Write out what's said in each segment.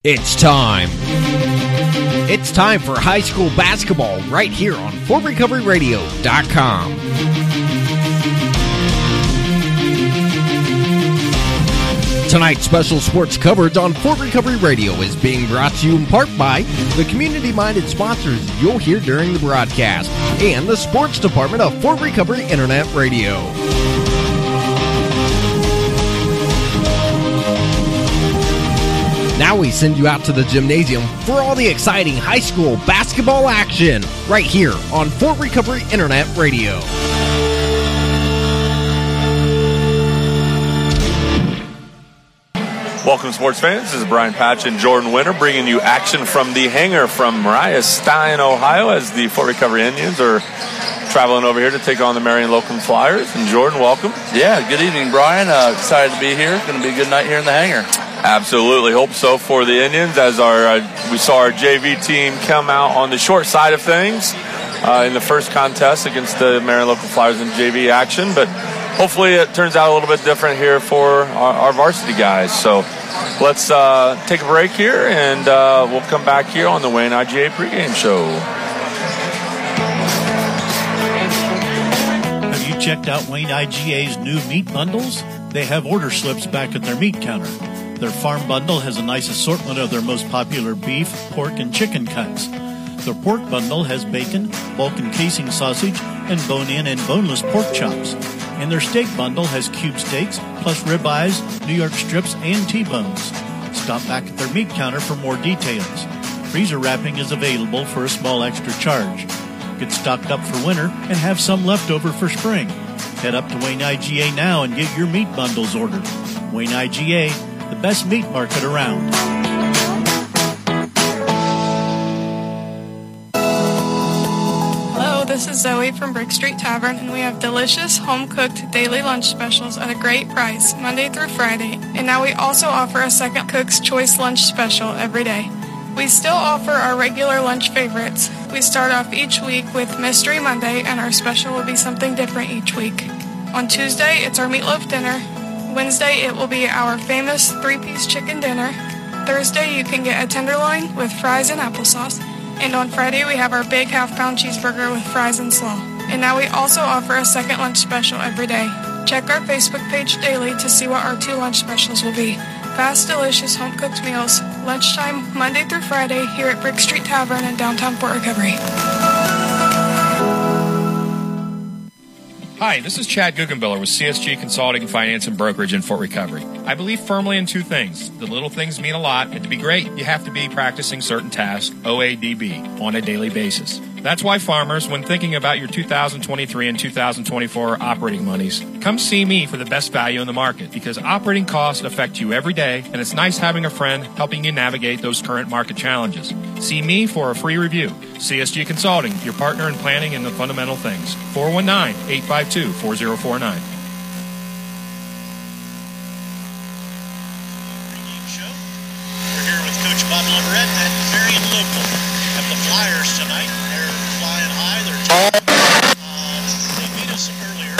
It's time. It's time for high school basketball right here on FortRecoveryRadio.com. Tonight's special sports coverage on Fort Recovery Radio is being brought to you in part by the community-minded sponsors you'll hear during the broadcast and the sports department of Fort Recovery Internet Radio. Now we send you out to the gymnasium for all the exciting high school basketball action right here on Fort Recovery Internet Radio. Welcome, sports fans. This is Brian Patch and Jordan Winter bringing you action from the hangar from Mariah Stein, Ohio, as the Fort Recovery Indians are traveling over here to take on the Marion Locum Flyers. And Jordan, welcome. Yeah, good evening, Brian. Excited to be here. It's going to be a good night here in the hangar. Absolutely. Hope so for the Indians, as we saw our JV team come out on the short side of things in the first contest against the Marion Locum Flyers in JV action. But hopefully it turns out a little bit different here for our varsity guys. So let's take a break here, and we'll come back here on the Wayne IGA pregame show. Have you checked out Wayne IGA's new meat bundles? They have order slips back at their meat counter. Their farm bundle has a nice assortment of their most popular beef, pork, and chicken cuts. Their pork bundle has bacon, bulk and casing sausage, and bone-in and boneless pork chops. And their steak bundle has cube steaks, plus ribeyes, New York strips, and T-bones. Stop back at their meat counter for more details. Freezer wrapping is available for a small extra charge. Get stocked up for winter and have some left over for spring. Head up to Wayne IGA now and get your meat bundles ordered. Wayne IGA, the best meat market around. Hello, this is Zoe from Brick Street Tavern, and we have delicious home-cooked daily lunch specials at a great price, Monday through Friday. And now we also offer a second Cook's Choice lunch special every day. We still offer our regular lunch favorites. We start off each week with Mystery Monday, and our special will be something different each week. On Tuesday, it's our meatloaf dinner. Wednesday, it will be our famous 3-piece chicken dinner. Thursday, you can get a tenderloin with fries and applesauce. And on Friday, we have our big half-pound cheeseburger with fries and slaw. And now we also offer a second lunch special every day. Check our Facebook page daily to see what our 2 lunch specials will be. Fast, delicious, home-cooked meals. Lunchtime, Monday through Friday, here at Brick Street Tavern in downtown Fort Recovery. Hi, this is Chad Guggenbiller with CSG Consulting, Finance, and Brokerage in Fort Recovery. I believe firmly in 2 things. The little things mean a lot, and to be great, you have to be practicing certain tasks, OADB, on a daily basis. That's why farmers, when thinking about your 2023 and 2024 operating monies, come see me for the best value in the market, because operating costs affect you every day, and it's nice having a friend helping you navigate those current market challenges. See me for a free review. CSG Consulting, your partner in planning and the fundamental things. 419-852-4049. We're here with Coach Bob Leverett at Marion Local. Have the Flyers tonight. They're flying high. They're tall. They beat us earlier.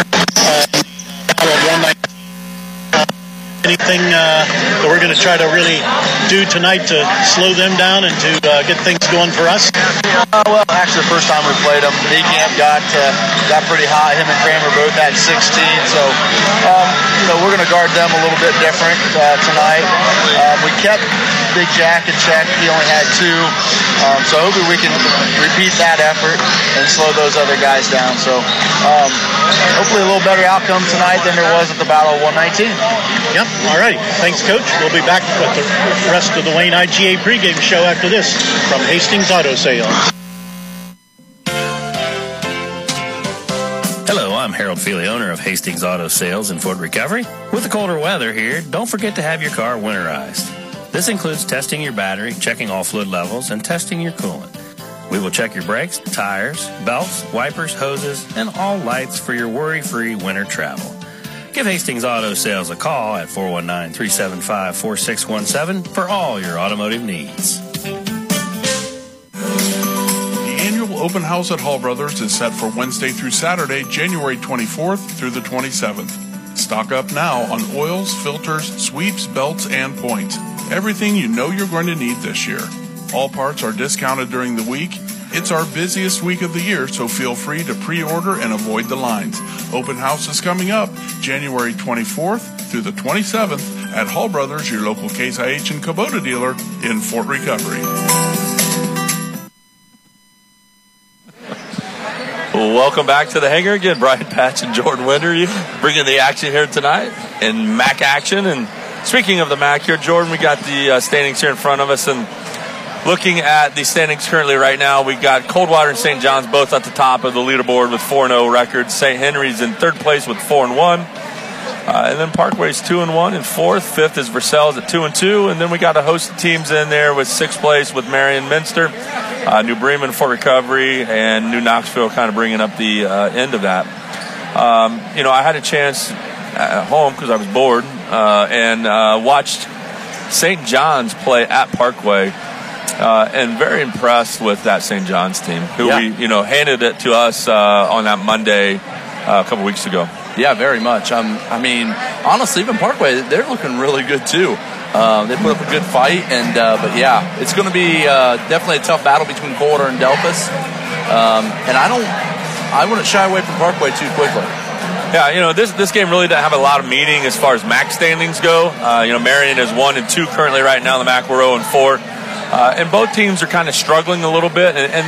Anything that we're going to try to really do tonight to slow them down and to get things going for us? Well, actually, the first time we played them, Camp got pretty hot. Him and Kramer both had 16. So, we're going to guard them a little bit different tonight. We kept Big Jack in check. He only had 2. So hopefully we can repeat that effort and slow those other guys down. So hopefully a little better outcome tonight than there was at the Battle of 119. Yep. All right. Thanks, Coach. We'll be back with the rest of the Wayne IGA pregame show after this from Hastings Auto Sales. Hello, I'm Harold Feely, owner of Hastings Auto Sales in Fort Recovery. With the colder weather here, don't forget to have your car winterized. This includes testing your battery, checking all fluid levels, and testing your coolant. We will check your brakes, tires, belts, wipers, hoses, and all lights for your worry-free winter travel. Give Hastings Auto Sales a call at 419-375-4617 for all your automotive needs. The annual open house at Hall Brothers is set for Wednesday through Saturday, January 24th through the 27th. Stock up now on oils, filters, sweeps, belts, and points. Everything you know you're going to need this year. All parts are discounted during the week. It's our busiest week of the year, so feel free to pre-order and avoid the lines. Open house is coming up January 24th through the 27th at Hall Brothers, your local Case IH and Kubota dealer in Fort Recovery. Welcome back to the Hangar again. Brian Patch and Jordan Winter, you bringing the action here tonight in MAC action. And speaking of the MAC here, Jordan, we got the standings here in front of us. And looking at the standings currently right now, we got Coldwater and St. John's both at the top of the leaderboard with 4-0 records. St. Henry's in third place with 4-1. And then Parkway's 2-1 in fourth. Fifth is Versailles at 2-2. And then we got a host of teams in there with sixth place with Marion Minster, New Bremen, Fort Recovery, and New Knoxville kind of bringing up the end of that. I had a chance at home because I was bored and watched St. John's play at Parkway. And very impressed with that St. John's team, who we, handed it to us on that Monday a couple weeks ago. Yeah, very much. Honestly, even Parkway, they're looking really good too. They put up a good fight, but yeah, it's going to be definitely a tough battle between Coldwater and Delphus. And I wouldn't shy away from Parkway too quickly. Yeah, this game really doesn't have a lot of meaning as far as MAC standings go. Marion is 1-2 currently right now. The MAC were 0-4. And both teams are kind of struggling a little bit. And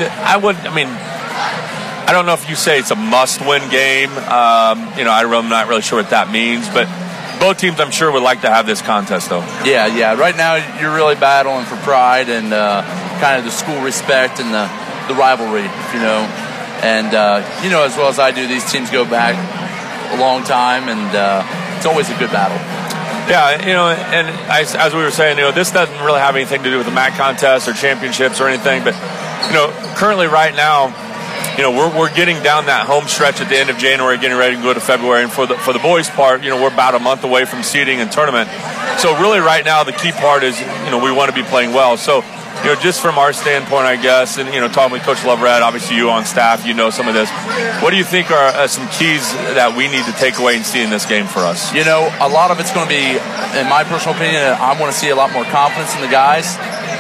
I don't know if you say it's a must-win game. I'm not really sure what that means. But both teams, I'm sure, would like to have this contest, though. Yeah. Right now, you're really battling for pride and kind of the school respect and the rivalry, And, as well as I do, these teams go back a long time, and it's always a good battle. Yeah, and as we were saying, this doesn't really have anything to do with the MAC contest or championships or anything. But, currently right now, we're getting down that home stretch at the end of January, getting ready to go to February. And for the boys' part, we're about a month away from seeding and tournament. So really right now the key part is, we want to be playing well. So, just from our standpoint, I guess, and, talking with Coach Loverett, obviously you on staff, some of this. What do you think are some keys that we need to take away and see in this game for us? A lot of it's going to be, in my personal opinion, I want to see a lot more confidence in the guys.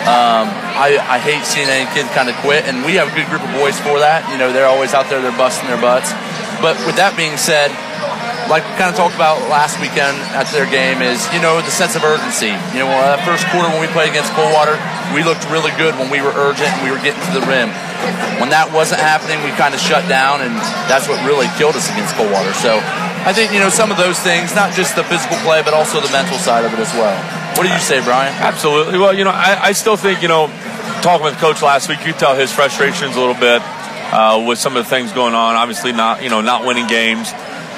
I hate seeing any kid kind of quit, and we have a good group of boys for that. They're always out there, they're busting their butts. But with that being said, like we kind of talked about last weekend at their game is, the sense of urgency. That first quarter when we played against Coldwater, we looked really good when we were urgent and we were getting to the rim. When that wasn't happening, we kind of shut down, and that's what really killed us against Coldwater. So I think, some of those things, not just the physical play, but also the mental side of it as well. What do you say, Brian? Absolutely. Well, I still think, talking with Coach last week, you tell his frustrations a little bit with some of the things going on. Obviously not winning games.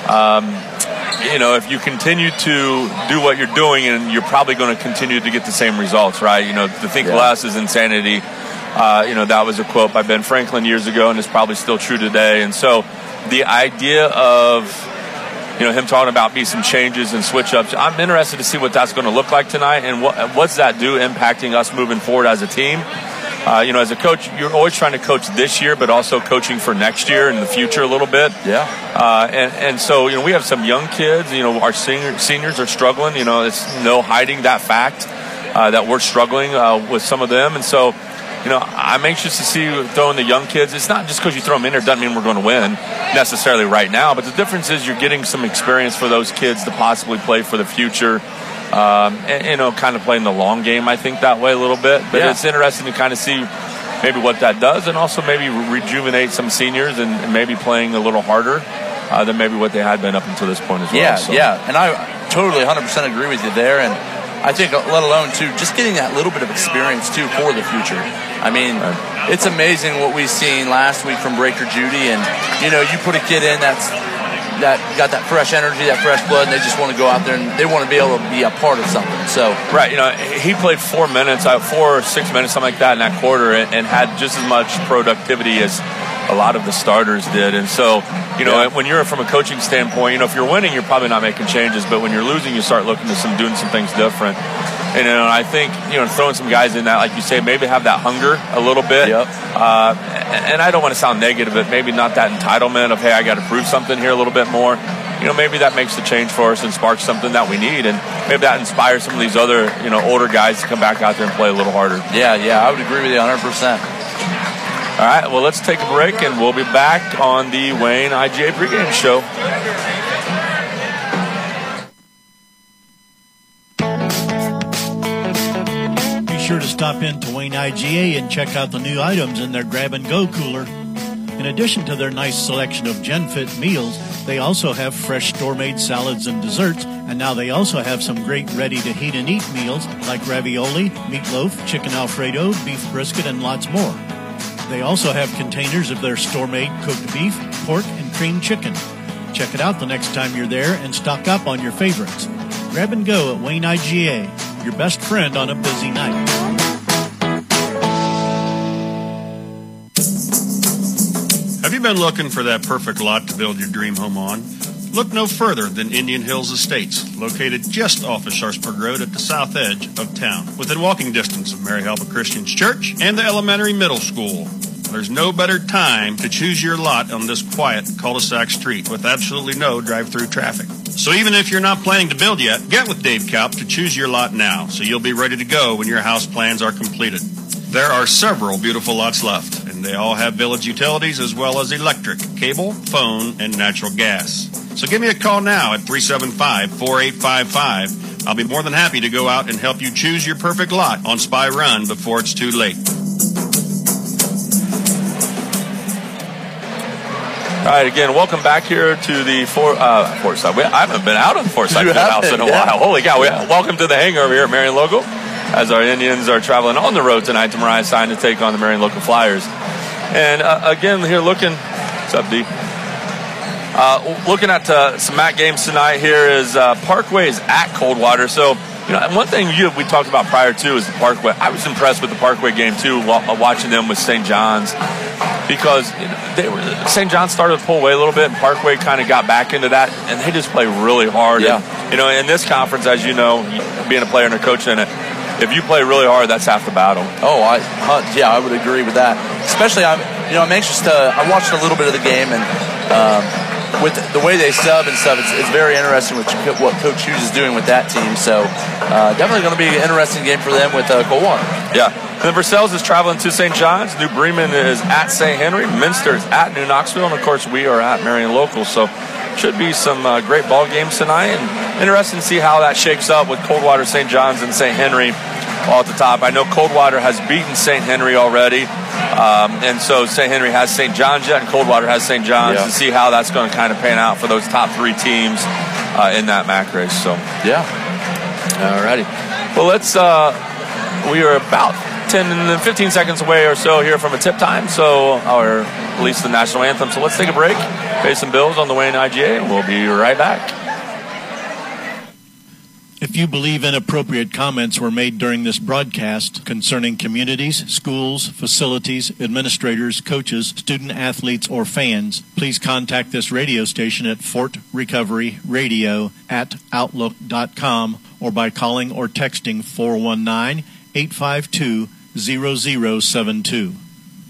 If you continue to do what you're doing, and you're probably going to continue to get the same results, right? To think less is insanity. That was a quote by Ben Franklin years ago, and it's probably still true today. And so the idea of, him talking about some changes and switch-ups, I'm interested to see what that's going to look like tonight, and what's that do impacting us moving forward as a team. As a coach, you're always trying to coach this year, but also coaching for next year and the future a little bit. Yeah. And so, we have some young kids. Our seniors are struggling. It's no hiding that fact that we're struggling with some of them. And so, I'm anxious to see you throwing the young kids. It's not just because you throw them in there doesn't mean we're going to win necessarily right now. But the difference is you're getting some experience for those kids to possibly play for the future. And, kind of playing the long game, I think, that way a little bit. But it's interesting to kind of see maybe what that does, and also maybe rejuvenate some seniors and maybe playing a little harder than maybe what they had been up until this point as well. Yeah. And I totally 100% agree with you there. And I think, let alone, too, just getting that little bit of experience, too, for the future. It's amazing what we've seen last week from Breaker Judy. And, you put a kid in that got that fresh energy, that fresh blood, and they just want to go out there and they want to be able to be a part of something. So right, he played 4 minutes, 4 or 6 minutes, something like that in that quarter, and had just as much productivity as a lot of the starters did. And so, when you're from a coaching standpoint, if you're winning, you're probably not making changes, but when you're losing, you start looking to doing some things different. And I think, throwing some guys in that, like you say, maybe have that hunger a little bit. Yep. And I don't want to sound negative, but maybe not that entitlement of, hey, I got to prove something here a little bit more. maybe that makes the change for us and sparks something that we need, and maybe that inspires some of these other, older guys to come back out there and play a little harder. Yeah, I would agree with you 100%. All right, well, let's take a break, and we'll be back on the Wayne IGA pregame show. Be sure to stop into Wayne IGA and check out the new items in their grab-and-go cooler. In addition to their nice selection of GenFit meals, they also have fresh store-made salads and desserts, and now they also have some great ready-to-heat-and-eat meals like ravioli, meatloaf, chicken Alfredo, beef brisket, and lots more. They also have containers of their store-made cooked beef, pork, and cream chicken. Check it out the next time you're there and stock up on your favorites. Grab and go at Wayne IGA, your best friend on a busy night. Have you been looking for that perfect lot to build your dream home on? Look no further than Indian Hills Estates, located just off of Sharpsburg Road at the south edge of town, within walking distance of Mary Helpa Christian Church and the elementary middle school. There's no better time to choose your lot on this quiet cul-de-sac street with absolutely no drive-through traffic. So even if you're not planning to build yet, get with Dave Kaup to choose your lot now, so you'll be ready to go when your house plans are completed. There are several beautiful lots left, and they all have village utilities as well as electric, cable, phone, and natural gas. So give me a call now at 375-4855. I'll be more than happy to go out and help you choose your perfect lot on Spy Run before it's too late. All right, again, welcome back here to the Forsyth. I haven't been out of the Forsyth House in a while. Holy cow. Welcome to the hangar over here at Marion Local, as our Indians are traveling on the road tonight to Mariah Sign to take on the Marion Local Flyers. And again, here looking, what's up, D? Looking at some MAC games tonight here is Parkway is at Coldwater. So, one thing we talked about prior to is the Parkway. I was impressed with the Parkway game too, watching them with St. John's, because St. John's started to pull away a little bit, and Parkway kind of got back into that, and they just play really hard. Yeah. And, in this conference, as you know, being a player and a coach in it, if you play really hard, that's half the battle. Oh, I would agree with that. Especially, I'm anxious to. I watched a little bit of the game, and with the way they sub and stuff, it's very interesting what Coach Hughes is doing with that team. So definitely going to be an interesting game for them with Coldwater. Yeah. And then Versailles is traveling to St. John's. New Bremen is at St. Henry. Minster is at New Knoxville. And, of course, we are at Marion Local. So should be some great ball games tonight. And interesting to see how that shakes up with Coldwater, St. John's, and St. Henry all at the top. I know Coldwater has beaten St. Henry already. And so St. Henry has St. John's yet, and Coldwater has St. John's, to see how that's going to kind of pan out for those top three teams in that MAC race. So, yeah. All righty. Well, we are about 10 and 15 seconds away or so here from a tip time, or at least the national anthem. So let's take a break, pay some bills on the Wayne IGA, and we'll be right back. If you believe inappropriate comments were made during this broadcast concerning communities, schools, facilities, administrators, coaches, student-athletes, or fans, please contact this radio station at fortrecoveryradio@outlook.com or by calling or texting 419-852-0072.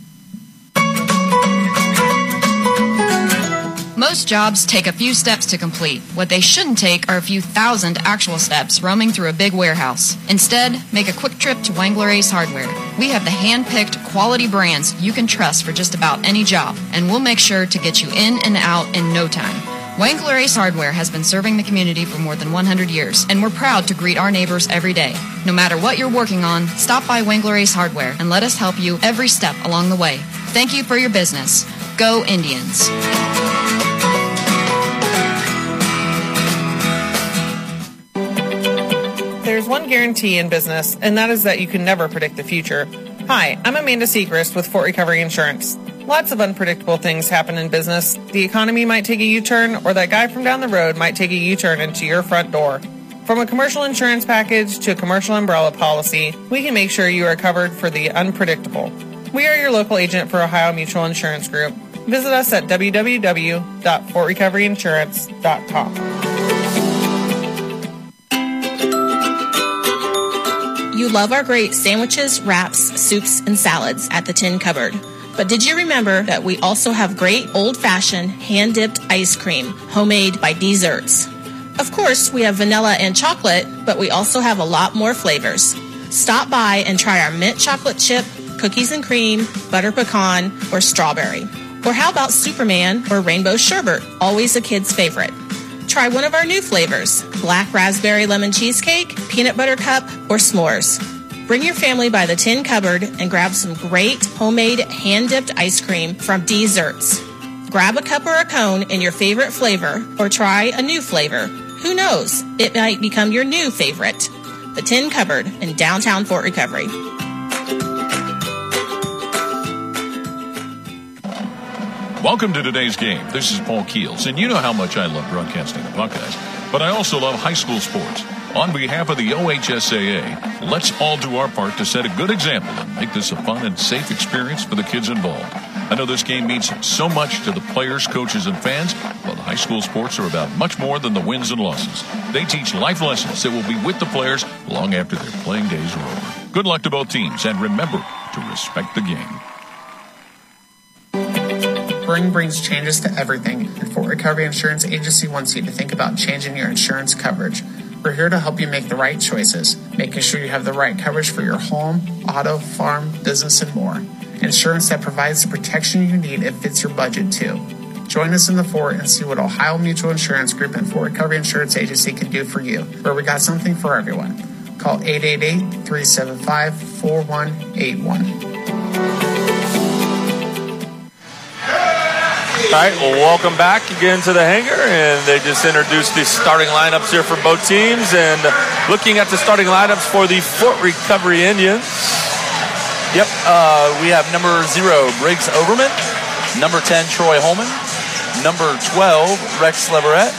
Most jobs take a few steps to complete. What they shouldn't take are a few thousand actual steps roaming through a big warehouse. Instead, make a quick trip to Wangler Ace Hardware. We have the hand-picked quality brands you can trust for just about any job, and we'll make sure to get you in and out in no time. Wangler Ace Hardware has been serving the community for more than 100 years, and we're proud to greet our neighbors every day. No matter what you're working on, stop by Wangler Ace Hardware and let us help you every step along the way. Thank you for your business. Go Indians. There's one guarantee in business, and that is that you can never predict the future. Hi, I'm Amanda Segrist with Fort Recovery Insurance. Lots of unpredictable things happen in business. The economy might take a U-turn, or that guy from down the road might take a U-turn into your front door. From a commercial insurance package to a commercial umbrella policy, we can make sure you are covered for the unpredictable. We are your local agent for Ohio Mutual Insurance Group. Visit us at www.fortrecoveryinsurance.com. You love our great sandwiches, wraps, soups, and salads at the Tin Cupboard. But did you remember that we also have great old-fashioned hand-dipped ice cream, homemade by Desserts? Of course, we have vanilla and chocolate, but we also have a lot more flavors. Stop by and try our mint chocolate chip, cookies and cream, butter pecan, or strawberry. Or how about Superman or rainbow sherbet, always a kid's favorite. Try one of our new flavors, black raspberry lemon cheesecake, peanut butter cup, or s'mores. Bring your family by the tin cupboard and grab some great homemade hand-dipped ice cream from Desserts. Grab a cup or a cone in your favorite flavor, or try a new flavor. Who knows? It might become your new favorite. The Tin Cupboard in downtown Fort Recovery. Welcome to today's game. This is Paul Keels, and you know how much I love broadcasting the Buckeyes, but I also love high school sports. On behalf of the OHSAA, let's all do our part to set a good example and make this a fun and safe experience for the kids involved. I know this game means so much to the players, coaches, and fans, but high school sports are about much more than the wins and losses. They teach life lessons that will be with the players long after their playing days are over. Good luck to both teams, and remember to respect the game. Spring brings changes to everything, and Fort Recovery Insurance Agency wants you to think about changing your insurance coverage. We're here to help you make the right choices, making sure you have the right coverage for your home, auto, farm, business, and more. Insurance that provides the protection you need and fits your budget, too. Join us in the Fort and see what Ohio Mutual Insurance Group and Fort Recovery Insurance Agency can do for you, where we got something for everyone. Call 888-375-4181. All right, well, welcome back again to the hangar, and they just introduced the starting lineups here for both teams, and looking at the starting lineups for the Fort Recovery Indians. Yep, we have number 0, Briggs Overman, number 10, Troy Holman, number 12, Rex Leverett,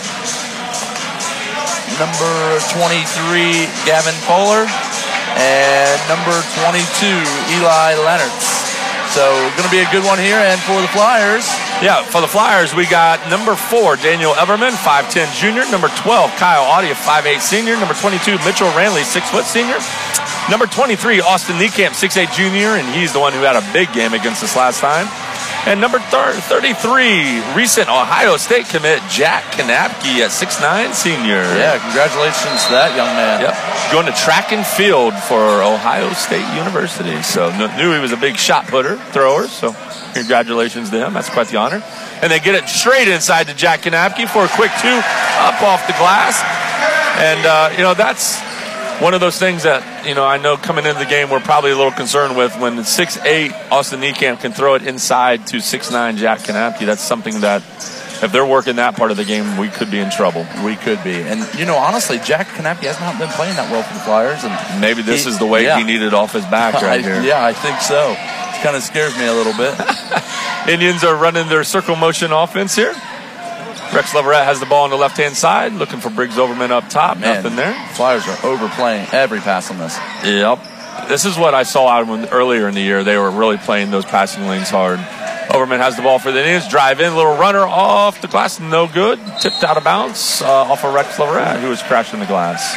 number 23, Gavin Fowler, and number 22, Eli Leonards. So, going to be a good one here. And for the Flyers, yeah, for the Flyers, we got number 4, Daniel Everman, 5'10 junior. Number 12, Kyle Audie, 5'8 senior. Number 22, Mitchell Ranley, 6' senior. Number 23, Austin Niekamp, 6'8 junior, and he's the one who had a big game against us last time. And number 33, recent Ohio State commit, Jack Kanapke at 6'9 senior. Yeah, congratulations to that young man. Yep, going to track and field for Ohio State University. So knew he was a big shot putter, thrower, so congratulations to him. That's quite the honor. And they get it straight inside to Jack Kanapke for a quick 2 up off the glass. And, that's one of those things that, I know coming into the game we're probably a little concerned with when 6'8 Austin Niekamp can throw it inside to 6'9 Jack Kanapke. That's something that if they're working that part of the game, we could be in trouble. We could be. And, honestly, Jack Kanapke has not been playing that well for the Flyers. And maybe this is the weight he needed off his back right here. Yeah, I think so. It kind of scares me a little bit. Indians are running their circle motion offense here. Rex Leverett has the ball on the left-hand side, looking for Briggs Overman up top. Man, nothing there. Flyers are overplaying every pass on this. Yep. This is what I saw out earlier in the year. They were really playing those passing lanes hard. Overman has the ball for the Indians. Drive in, little runner off the glass, no good. Tipped out of bounds off of Rex Leverett, who was crashing the glass.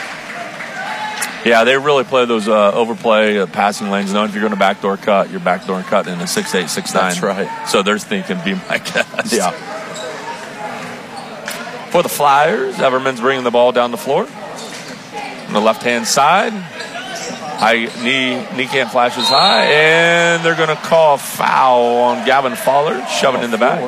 Yeah, they really play those overplay passing lanes. Knowing if you're going to backdoor cut, you're backdoor cut in a 6'8", 6'9". That's right. So they're thinking, be my guest. Yeah. For the Flyers, Everman's bringing the ball down the floor. On the left-hand side, Niekamp flashes high, and they're going to call a foul on Gavin Fowler, shoving in the back.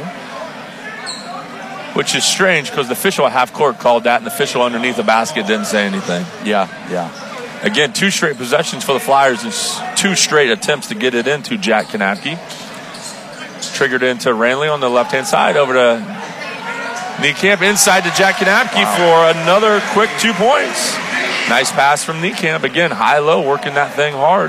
Which is strange because the official at half court called that, and the official underneath the basket didn't say anything. Yeah. Again, 2 straight possessions for the Flyers and 2 straight attempts to get it into Jack Kanapke. Triggered into Ranley on the left-hand side, over to Niekamp inside to Jack Kanapke for another quick 2 points. Nice pass from Niekamp. Again, high-low, working that thing hard.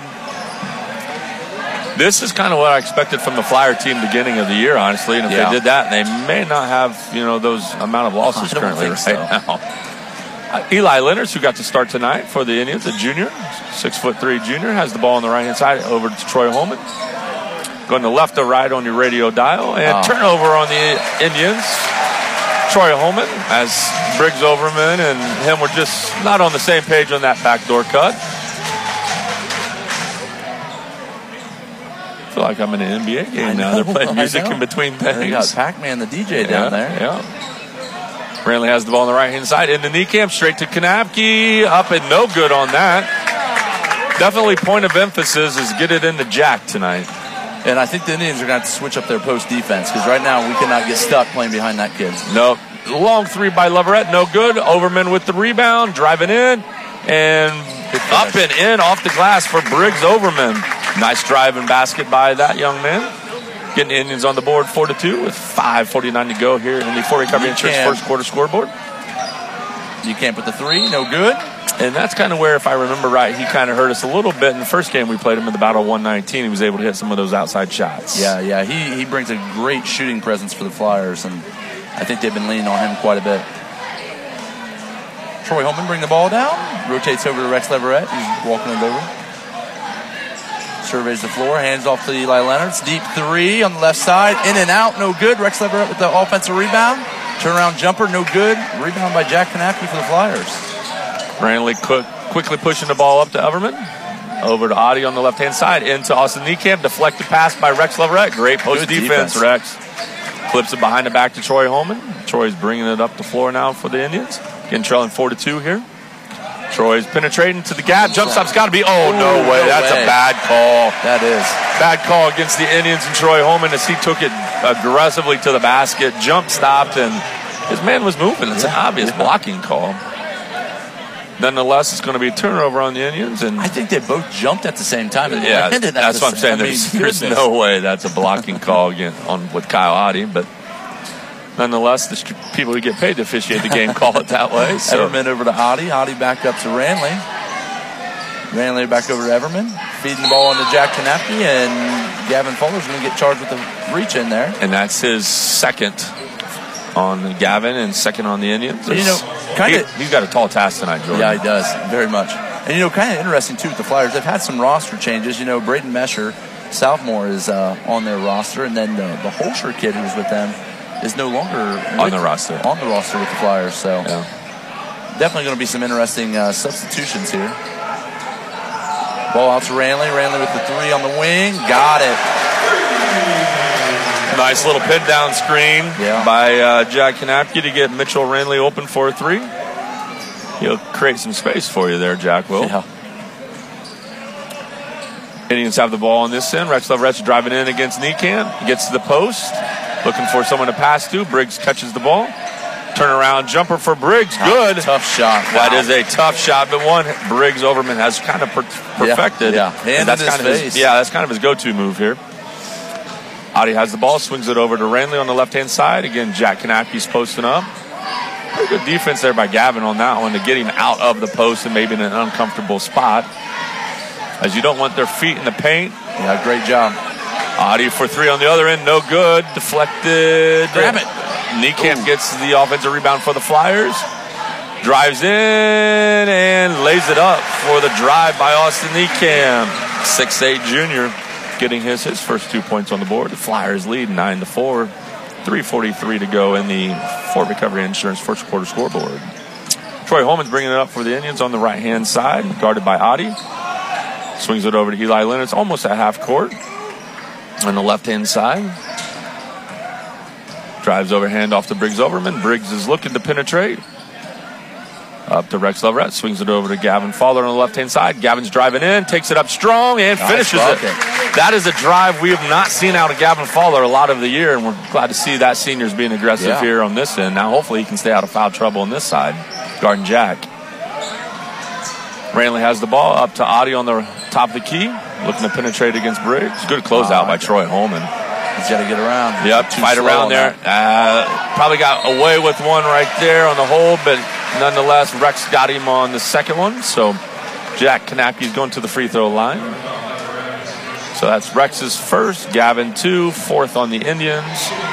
This is kind of what I expected from the Flyer team beginning of the year, honestly. And if they did that, they may not have, those amount of losses currently now. Eli Leonards, who got to start tonight for the Indians, a junior, 6'3" junior, has the ball on the right-hand side over to Troy Holman. Going to left or right on your radio dial. And turnover on the Indians. Troy Holman, as Briggs Overman and him were just not on the same page on that backdoor cut. feel like I'm in an NBA game now. They're playing music in between things. They got Pac-Man, the DJ, down there. Yeah. Brantley has the ball on the right-hand side. Into Niekamp, straight to Kanapke. Up and no good on that. Definitely point of emphasis is get it into Jack tonight. And I think the Indians are going to have to switch up their post defense because right now we cannot get stuck playing behind that kid. Nope. Long three by Leverett, no good. Overman with the rebound, driving in, and up and in off the glass for Briggs Overman. Nice drive and basket by that young man. Getting the Indians on the board 4-2 with 5:49 to go here in the Fort Recovery Insurance first quarter scoreboard. You can't put the three, no good. And that's kind of where, if I remember right, he kind of hurt us a little bit in the first game we played him in the Battle 119. He was able to hit some of those outside shots. Yeah, he brings a great shooting presence for the Flyers, and I think they've been leaning on him quite a bit. Troy Holman bring the ball down, rotates over to Rex Leverett. He's walking it over. Surveys the floor, hands off to Eli Leonard. Deep three on the left side, in and out, no good. Rex Leverett with the offensive rebound. Turnaround jumper, no good. Rebound by Jack Kanapke for the Flyers. Brantley quickly pushing the ball up to Everman. Over to Audie on the left-hand side. Into Austin Niekamp. Deflected pass by Rex Leverett. Great post defense, Rex. Clips it behind the back to Troy Holman. Troy's bringing it up the floor now for the Indians. Getting trailing 4-2 here. Troy's penetrating to the gap. Jump stop's got to be. Oh, no way. That's a bad call. That is. Bad call against the Indians and Troy Holman as he took it aggressively to the basket. Jump stopped, and his man was moving. It's an obvious blocking call. Nonetheless, it's going to be a turnover on the Indians. And I think they both jumped at the same time. And yeah, that's what I'm saying. There's no way that's a blocking call again with Kyle Audie. But nonetheless, the people who get paid to officiate the game call it that way. So. Everman over to Audie. Audie back up to Ranley. Ranley back over to Everman. Feeding the ball into Jack Kanapke. And Gavin Fuller's going to get charged with a reach in there. And that's his second on Gavin and second on the Indians. You know, he's got a tall task tonight, Jordan. Yeah, he does. Very much. And, you know, kind of interesting, too, with the Flyers. They've had some roster changes. You know, Braden Mesher, sophomore, is on their roster. And then the Holscher kid who's with them is no longer on the roster with the Flyers. So definitely going to be some interesting substitutions here. Ball out to Ranley. Ranley with the three on the wing. Got it. Nice little pin down screen by Jack Kanapke to get Mitchell Ranley open for a three. He'll create some space for you there, Jack will. Yeah. Indians have the ball on this end. Rex Leverett's driving in against Niekamp. Gets to the post. Looking for someone to pass to. Briggs catches the ball. Turnaround jumper for Briggs. Good. Tough shot. That is a tough shot, but one Briggs Overman has kind of perfected. Yeah. Hand in his face. That's kind of his go-to move here. Audie has the ball, swings it over to Ranley on the left-hand side. Again, Jack Kanapke's posting up. Pretty good defense there by Gavin on that one to get him out of the post and maybe in an uncomfortable spot. As you don't want their feet in the paint. Yeah, great job. Audie for three on the other end, no good. Deflected. Grab it. Niekamp gets the offensive rebound for the Flyers. Drives in and lays it up for the drive by Austin Niekamp. 6'8" junior. Getting his first 2 points on the board. The Flyers lead 9-4. 3:43 to go in the Fort Recovery Insurance first quarter scoreboard. Troy Holman's bringing it up for the Indians on the right-hand side, guarded by Audie. Swings it over to Eli Leonard. It's almost at half court. On the left-hand side. Drives overhand off to Briggs Overman. Briggs is looking to penetrate. Up to Rex Leverett. Swings it over to Gavin Fowler on the left-hand side. Gavin's driving in. Takes it up strong and finishes it. That is a drive we have not seen out of Gavin Fowler a lot of the year, and we're glad to see that senior's being aggressive here on this end. Now, hopefully, he can stay out of foul trouble on this side. Guarding Jack. Ranley has the ball up to Audie on the top of the key. Looking to penetrate against Briggs. Good closeout by Troy Holman. He's got to get around. Yep, fight around there. Probably got away with one right there on the hold, but nonetheless, Rex got him on the second one. So Jack Kanapke is going to the free throw line. So that's Rex's first, Gavin 2, fourth on the Indians.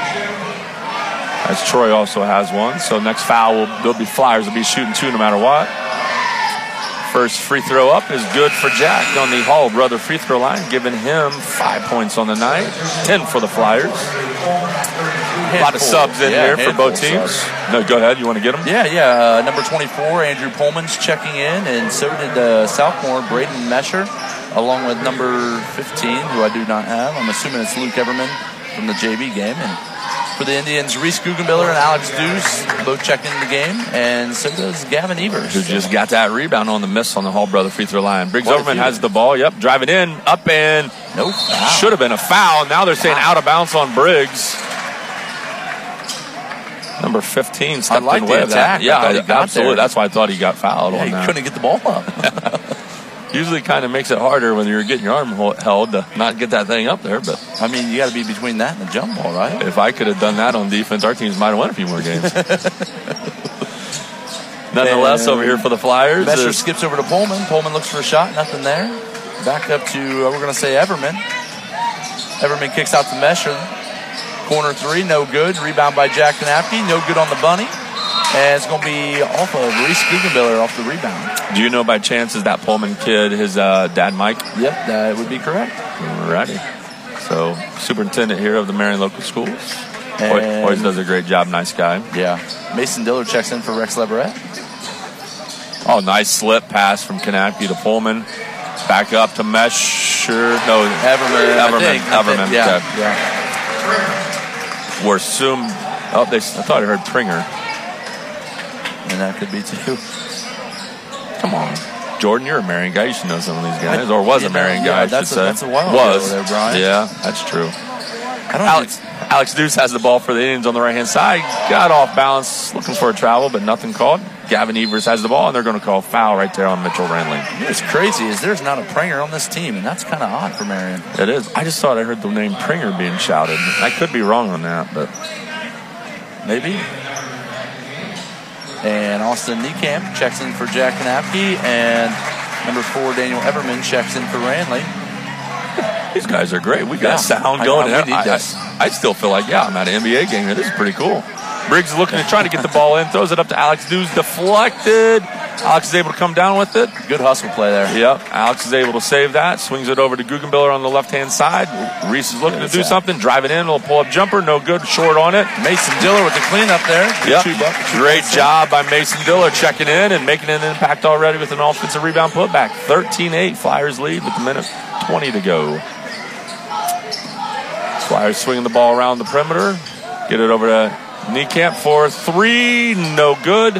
As Troy also has one. So next foul, there'll be Flyers will be shooting 2 no matter what. First free throw up is good for Jack on the Hall brother free throw line, giving him 5 points on the night, 10 for the Flyers. A lot of subs in here for both teams. No, go ahead. You want to get them? Yeah. Number 24, Andrew Pullman's checking in, and so did sophomore Braden Mesher. along with number 15, who I do not have. I'm assuming it's Luke Everman from the JV game. And for the Indians, Reese Guggenbiller and Alex Deuce both checking the game, and so does Gavin Evers, who just got that rebound on the miss on the Hall brother free throw line. Briggs Overman has the ball. Yep, driving in, up and no foul. Should have been a foul. Now they're saying out of bounds on Briggs. Number 15 stepped in with that. Yeah, absolutely. That's why I thought he got fouled on that. He couldn't get the ball up. Usually kind of makes it harder when you're getting your arm held to not get that thing up there. But I mean, you got to be between that and the jump ball, right? If I could have done that on defense, our teams might have won a few more games. Nonetheless, over here for the Flyers. Messer skips over to Pullman. Pullman looks for a shot. Nothing there. Back up to, we're going to say Everman. Everman kicks out to Messer. Corner three, no good. Rebound by Jack Knapke. No good on the bunny. And it's going to be off of Reese Guggenbiller off the rebound. Do you know by chance is that Pullman kid his dad Mike? Yep, that would be correct. Alrighty. So, superintendent here of the Marion Local Schools. Always does a great job. Nice guy. Yeah. Mason Diller checks in for Rex Leverett. Oh, nice slip pass from Knapke to Pullman. Back up to Mesher. No, Everman. Yeah. Okay. Yeah. We're assumed. Oh, I thought I heard Pringer. And that could be too. Come on. Jordan, you're a Marion guy. You should know some of these guys. Or was a Marion guy, I should say. That's a while ago there, Brian. Yeah, that's true. Alex Deuce has the ball for the Indians on the right-hand side. Got off balance, looking for a travel, but nothing called. Gavin Evers has the ball, and they're going to call foul right there on Mitchell Renly. What's crazy is there's not a Pringer on this team, and that's kind of odd for Marion. It is. I just thought I heard the name Pringer being shouted. I could be wrong on that, but maybe. And Austin Niekamp checks in for Jack Knapke, and number 4, Daniel Everman, checks in for Renly. These guys are great. We got sound going. I still feel like, I'm at an NBA game here. This is pretty cool. Briggs is looking to try to get the ball in, throws it up to Alex Deuce, deflected. Alex is able to come down with it. Good hustle play there. Yep. Alex is able to save that. Swings it over to Guggenbiller on the left-hand side. Reese is looking to do something. Driving in. A little pull-up jumper. No good. Short on it. Mason Diller with the cleanup there. Yep. Great job by Mason Diller checking in and making an impact already with an offensive rebound putback. 13-8. Flyers lead with a minute 20 to go. Flyers swinging the ball around the perimeter. Get it over to Niekamp for 3. No good.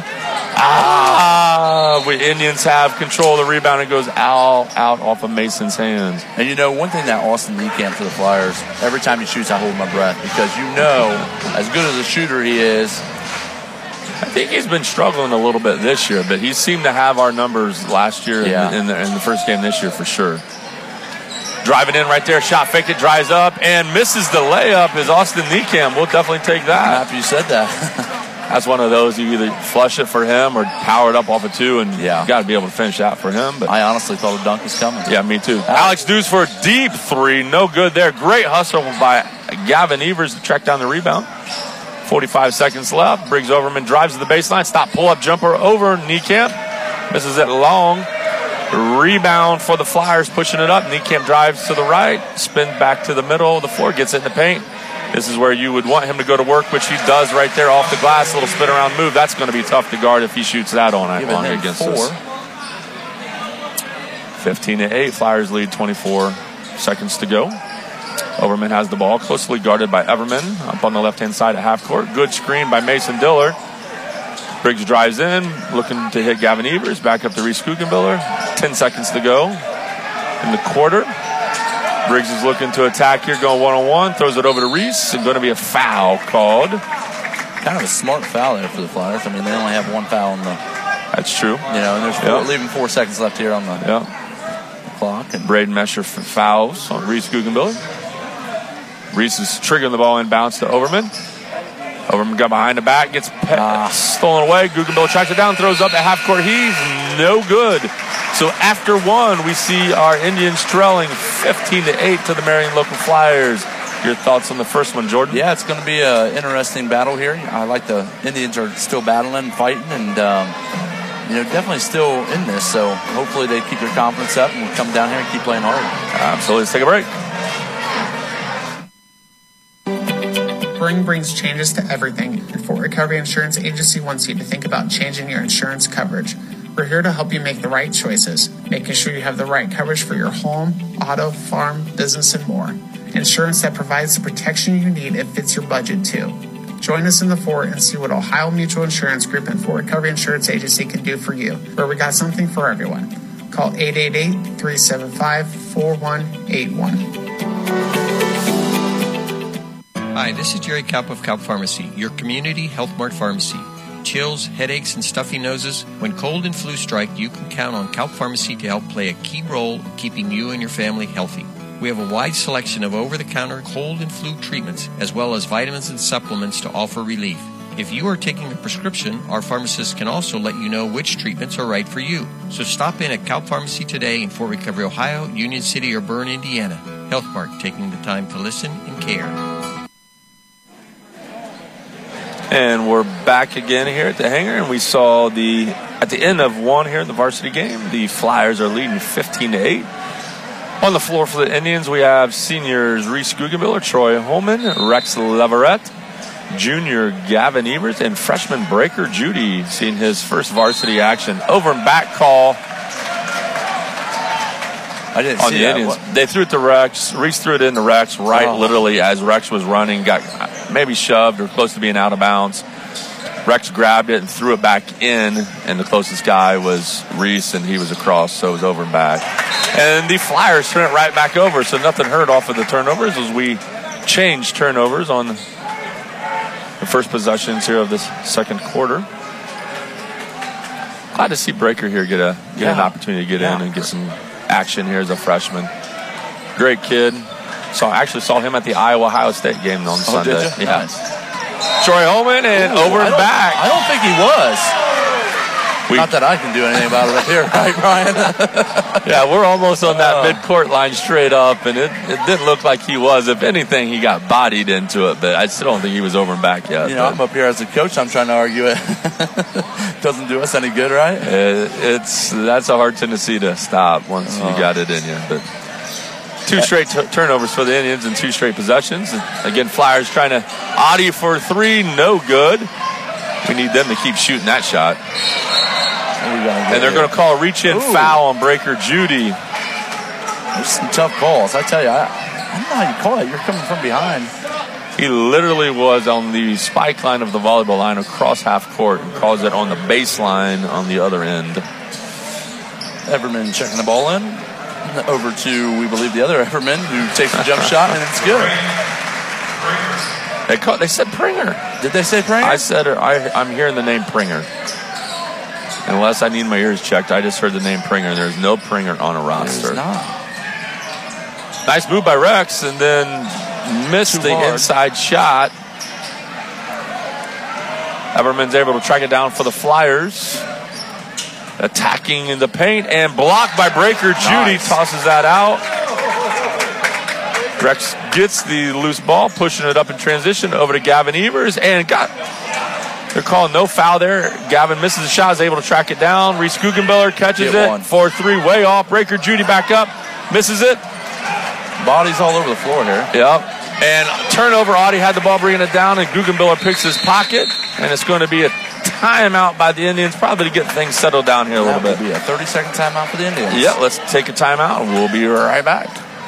Indians have control of the rebound. It goes out off of Mason's hands. And you know, one thing that Austin Niekamp for the Flyers, every time he shoots, I hold my breath because as good as a shooter he is. I think he's been struggling a little bit this year, but he seemed to have our numbers last year in the first game this year for sure. Driving in right there, shot fake it, dries up, and misses the layup is Austin Niekamp. We'll definitely take that. I'm happy you said that. That's one of those, you either flush it for him or power it up off of 2, and you got to be able to finish that for him. But I honestly thought a dunk was coming. Yeah, me too. Alex Deuce for a deep 3. No good there. Great hustle by Gavin Evers to track down the rebound. 45 seconds left. Briggs Overman drives to the baseline. Stop, pull-up jumper over Niekamp. Misses it long. Rebound for the Flyers, pushing it up. Niekamp drives to the right, spins back to the middle of the floor, gets it in the paint. This is where you would want him to go to work, which he does right there off the glass. A little spin around move. That's going to be tough to guard if he shoots that on against us. 15-8. Flyers lead, 24 seconds to go. Overman has the ball, closely guarded by Everman up on the left-hand side at half court. Good screen by Mason Diller. Briggs drives in, looking to hit Gavin Evers. Back up to Reese Guggenbiller. 10 seconds to go in the quarter. Briggs is looking to attack here, going one-on-one. Throws it over to Reese. It's going to be a foul called. Kind of a smart foul there for the Flyers. I mean, they only have one foul on the... That's true. And there's leaving 4 seconds left here on the clock. And Braden Mesher fouls on Reese Guggenbiller. Reese is triggering the ball inbounds to Overman. Overman got behind the back, gets stolen away. Guggenbiller tracks it down, throws up at half court. He's no good. So after 1, we see our Indians trailing 15-8 to the Marion Local Flyers. Your thoughts on the first one, Jordan? Yeah, it's going to be an interesting battle here. I like the Indians are still battling and fighting, and definitely still in this. So hopefully they keep their confidence up and we'll come down here and keep playing hard. Absolutely. Let's take a break. Spring brings changes to everything, and Fort Recovery Insurance Agency wants you to think about changing your insurance coverage. We're here to help you make the right choices, making sure you have the right coverage for your home, auto, farm, business, and more. Insurance that provides the protection you need and fits your budget too. Join us in the fort and see what Ohio Mutual Insurance Group and Fort Recovery Insurance Agency can do for you, where we got something for everyone. Call 888-375-4181. Hi, this is Jerry Kaup of Kaup Pharmacy, your community Health Mart pharmacy. Chills, headaches, and stuffy noses, when cold and flu strike, you can count on Kaup Pharmacy to help play a key role in keeping you and your family healthy. We have a wide selection of over-the-counter cold and flu treatments, as well as vitamins and supplements to offer relief. If you are taking a prescription, our pharmacists can also let you know which treatments are right for you. So stop in at Kaup Pharmacy today in Fort Recovery, Ohio, Union City, or Bern, Indiana. Health Mart, taking the time to listen and care. And we're back again here at the hangar, and we saw at the end of one here in the varsity game, the Flyers are leading 15-8. On the floor for the Indians, we have seniors Reese Guggenbiller, Troy Holman, Rex Leverett, junior Gavin Evers, and freshman Breaker Judy seeing his first varsity action. Over and back call. I didn't on see the that. Indians. What? They threw it to Rex. Reese threw it into Rex literally as Rex was running, got maybe shoved or close to being out of bounds. Rex grabbed it and threw it back in, and the closest guy was Reese, and he was across, so it was over and back. And the Flyers turned it right back over, so nothing hurt off of the turnovers as we changed turnovers on the first possessions here of this second quarter. Glad to see Breaker here get an opportunity to get in and get some action here as a freshman. Great kid. Actually saw him at the Iowa-Ohio State game on Sunday. Did you? Yeah. Nice. Troy Holman and over and back. I don't think he was. Not that I can do anything about it up here, right, Brian? Yeah, we're almost on that midcourt line straight up, and it didn't look like he was. If anything, he got bodied into it, but I still don't think he was over and back yet. You know, I'm up here as a coach. I'm trying to argue it. Doesn't do us any good, right? That's a hard tendency to stop once you got it in you. But two straight turnovers for the Indians and two straight possessions. And again, Flyers trying to Audi for three, no good. We need them to keep shooting that shot. And they're going to call a reach-in foul on Breaker Judy. There's some tough calls. I tell you, I don't know how you call it. You're coming from behind. He literally was on the spike line of the volleyball line across half court and calls it on the baseline on the other end. Everman checking the ball in. Over to, we believe, the other Everman who takes the jump shot, and it's good. They said Pringer. Did they say Pringer? I said I'm hearing the name Pringer. Unless I need my ears checked, I just heard the name Pringer. There's no Pringer on a roster. There's not. Nice move by Rex, and then missed the inside shot. Everman's able to track it down for the Flyers. Attacking in the paint and blocked by Breaker. Judy tosses that out. Rex gets the loose ball, pushing it up in transition over to Gavin Evers, and they're calling no foul there. Gavin misses the shot, is able to track it down. Reese Guggenbiller catches it. 4-3, way off. Breaker Judy back up, misses it. Bodies all over the floor here. Yep. And turnover. Audi had the ball, bringing it down, and Guggenbiller picks his pocket, and it's going to be a timeout by the Indians, probably to get things settled down here a little bit. That would be a 30-second timeout for the Indians. Yeah, let's take a timeout, and we'll be right back.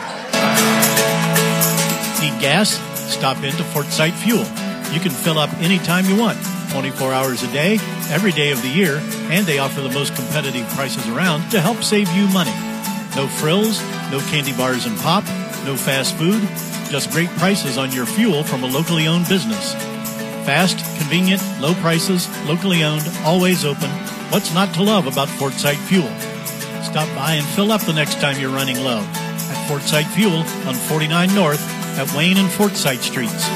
Need gas? Stop into Fort Sight Fuel. You can fill up anytime you want, 24 hours a day, every day of the year, and they offer the most competitive prices around to help save you money. No frills, no candy bars and pop, no fast food, just great prices on your fuel from a locally owned business. Fast, convenient, low prices, locally owned, always open. What's not to love about Fort Sight Fuel? Stop by and fill up the next time you're running low at Fort Sight Fuel on 49 North at Wayne and Fort Sight Streets.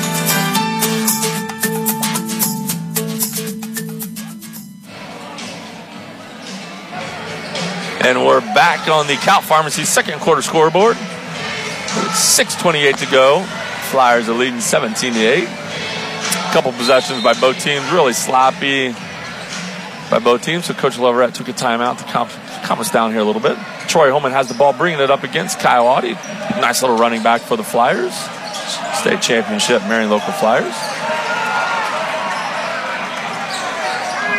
And we're back on the Kaup Pharmacy second quarter scoreboard. With 6:28 to go. Flyers are leading 17-8. A couple possessions by both teams, really sloppy by both teams. So Coach Leverett took a timeout to calm us down here a little bit. Troy Holman has the ball, bringing it up against Kyle Audi. Nice little running back for the Flyers. State championship, Marion Local Flyers.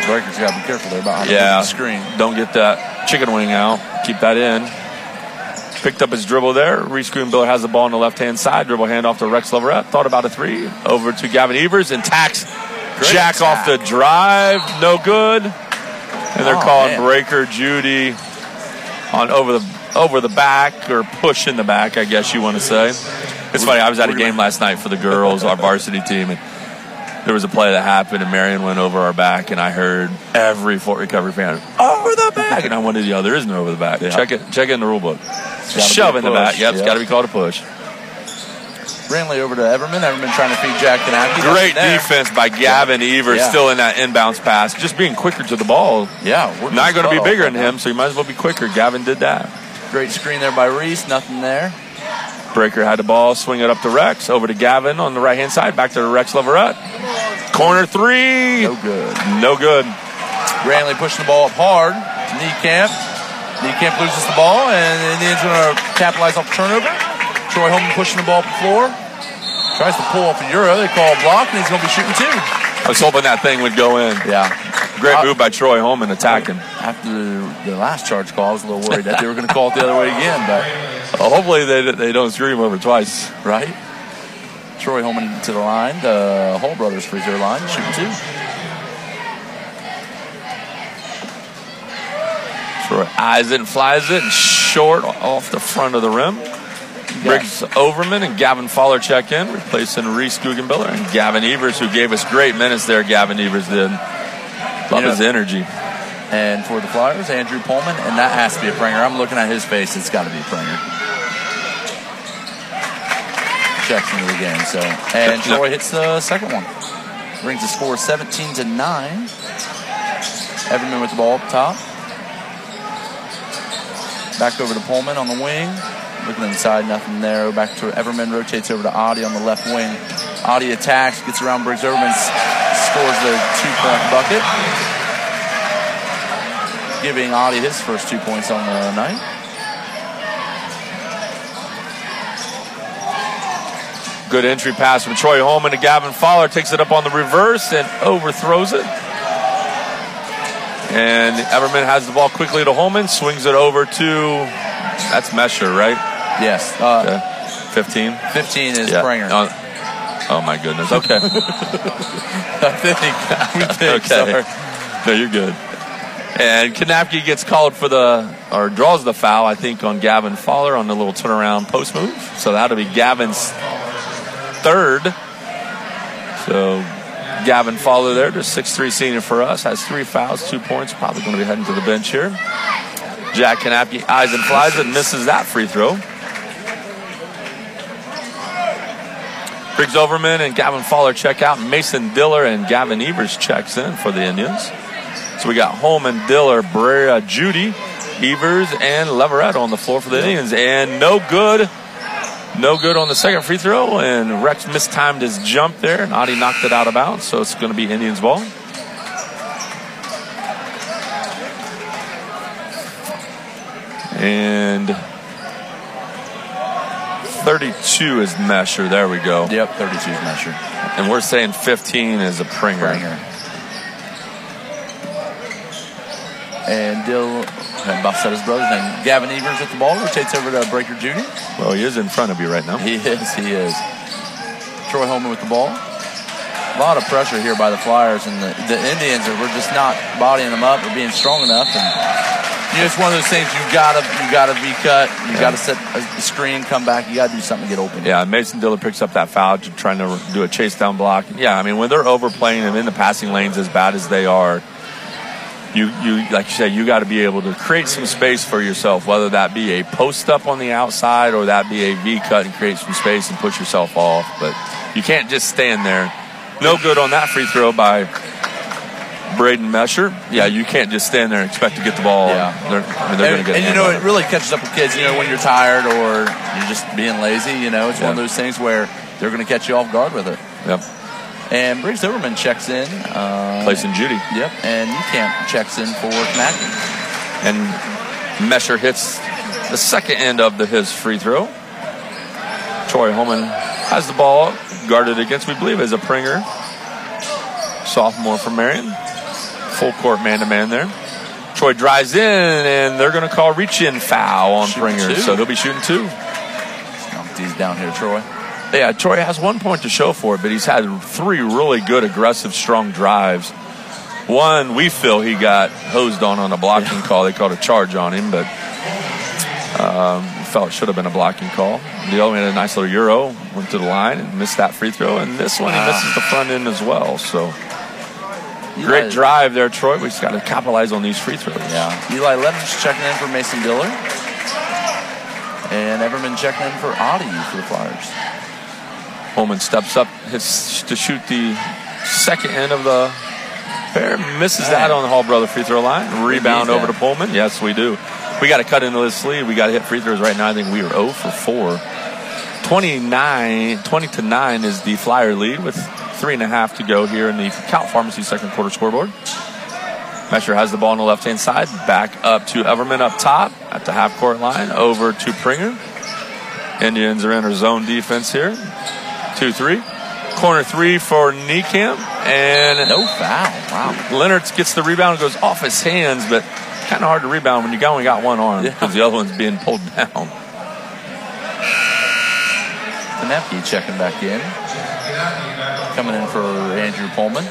Breaker's got to be careful there about how to move the screen. Don't get that chicken wing out. Keep that in. Picked up his dribble there. Reese Greenbiller has the ball on the left-hand side. Dribble handoff to Rex Leverett. Thought about a three. Over to Gavin Evers and tacks Jack off the drive. No good. And they're calling Breaker Judy on over the back, or push in the back, I guess you want to say. It's funny. I was at a game last night for the girls, our varsity team, and there was a play that happened, and Marion went over our back, and I heard every Fort Recovery fan, over the back. And I wanted to yell, there is no over the back. Yeah. Check it in the rule book. Shove in the back. Yep, it's got to be called a push. Brantley over to Everman. Everman trying to feed Jack Kanapke. Great defense by Gavin Evers, still in that inbounds pass. Just being quicker to the ball. Yeah. Not going to be bigger than him, so you might as well be quicker. Gavin did that. Great screen there by Reese. Nothing there. Breaker had the ball, swing it up to Rex, over to Gavin on the right-hand side, back to Rex Leverett. Corner three. No good. Brantley pushing the ball up hard to Niekamp. Niekamp loses the ball, and the Indians are going to capitalize off the turnover. Troy Holman pushing the ball up the floor. Tries to pull off a Euro. They call a block, and he's going to be shooting two. I was hoping that thing would go in. Yeah. Great move by Troy Holman attacking. After the last charge call, I was a little worried that they were going to call it the other way again. But hopefully they don't screw him over twice. Right? Troy Holman to the line. The Hall brothers free throw line. Shooting two. Troy eyes it and flies it. And short off the front of the rim. Briggs Overman and Gavin Fowler check in, replacing Reese Guggenbiller and Gavin Evers, who gave us great minutes there. Gavin Evers did. Love his energy. And for the Flyers, Andrew Pullman, and that has to be a Pringer. I'm looking at his face. It's got to be a Pringer. Checks into the game. And Troy hits the second one. Brings the score 17-9. Everman with the ball up top. Back over to Pullman on the wing. Looking inside, nothing there. Back to Everman, rotates over to Adi on the left wing. Adi attacks, gets around Briggs Overman, scores the 2-point bucket. Giving Adi his first 2 points on the night. Good entry pass from Troy Holman to Gavin Fowler. Takes it up on the reverse and overthrows it. And Everman has the ball quickly to Holman. Swings it over to, that's Mesher, right? Yes. 15? 15 is Pringer. Oh, my goodness. Okay. We think. Okay. No, you're good. And Kanapke gets called for draws the foul, I think, on Gavin Fowler on the little turnaround post move. So that'll be Gavin's third. So Gavin Fowler there, just 6'3" senior for us, has 3 fouls, 2 points, probably going to be heading to the bench here. Jack Kanapke eyes and flies it, misses that free throw. Briggs Overman and Gavin Fowler check out. Mason Diller and Gavin Evers checks in for the Indians. So we got Holman, Diller, Brea, Judy, Evers, and Leverett on the floor for the Indians. And no good. No good on the second free throw. And Rex mistimed his jump there, and Adi knocked it out of bounds. So it's going to be Indians ball. And 32 is Mesher. There we go. Yep, 32 is Mesher. And we're saying 15 is a Pringer. And Dill and Buffett's brothers. And Gavin Evers at the ball. Rotates over to Breaker Judy. Well, he is in front of you right now. He is. Troy Holman with the ball. A lot of pressure here by the Flyers. And the Indians we're just not bodying them up or being strong enough. And it's one of those things you gotta be cut. You gotta set a screen, come back. You gotta do something to get open. Yeah, Mason Diller picks up that foul, trying to do a chase down block. Yeah, I mean when they're overplaying and in the passing lanes as bad as they are, you like you said, you got to be able to create some space for yourself, whether that be a post up on the outside or that be a V cut and create some space and push yourself off. But you can't just stand there. No good on that free throw by Braden Mesher. Yeah, you can't just stand there and expect to get the ball. Yeah. They're going to get it. And, it really catches up with kids, when you're tired or you're just being lazy, it's one of those things where they're going to catch you off guard with it. Yep. And Briggs Overman checks in. Placing Judy. Yep. And Niekamp checks in for Kanapke. And Mesher hits the second end of his free throw. Troy Holman has the ball, guarded against, we believe, as a Pringer. Sophomore from Marion. Full court man-to-man there. Troy drives in, and they're going to call reach-in foul on Springer. So he'll be shooting 2. He's down here, Troy. Yeah, Troy has 1 point to show for it, but he's had 3 really good, aggressive, strong drives. One, we feel he got hosed on a blocking call. They called a charge on him, but felt it should have been a blocking call. The other one had a nice little Euro, went to the line and missed that free throw. And this one, he misses the front end as well. So, great drive there, Troy. We just got to capitalize on these free throws. Yeah. Eli Leonard's checking in for Mason Diller. And Everman checking in for Audi for the Flyers. Holman steps up to shoot the second end of the pair. Misses that on the Hall brother free throw line. Rebound over to Pullman. Yes, we do. We got to cut into this lead. We got to hit free throws right now. I think we are 0 for 4. 20-9 is the Flyer lead with 3.5 to go here in the Cal Pharmacy second quarter scoreboard. Mesher has the ball on the left-hand side. Back up to Everman up top at the half-court line. Over to Pringer. Indians are in our zone defense here. 2-3. Corner 3 for Niekamp. And no foul. Wow. Leonard gets the rebound and goes off his hands, but kind of hard to rebound when you only got one arm because the other one's being pulled down. Konepke checking back in. Coming in for Andrew Pullman.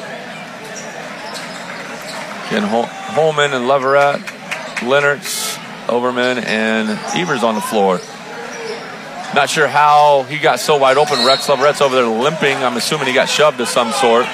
And Holman and Leverett, Leonards, Overman, and Evers on the floor. Not sure how he got so wide open. Rex Leverett's over there limping. I'm assuming he got shoved of some sort.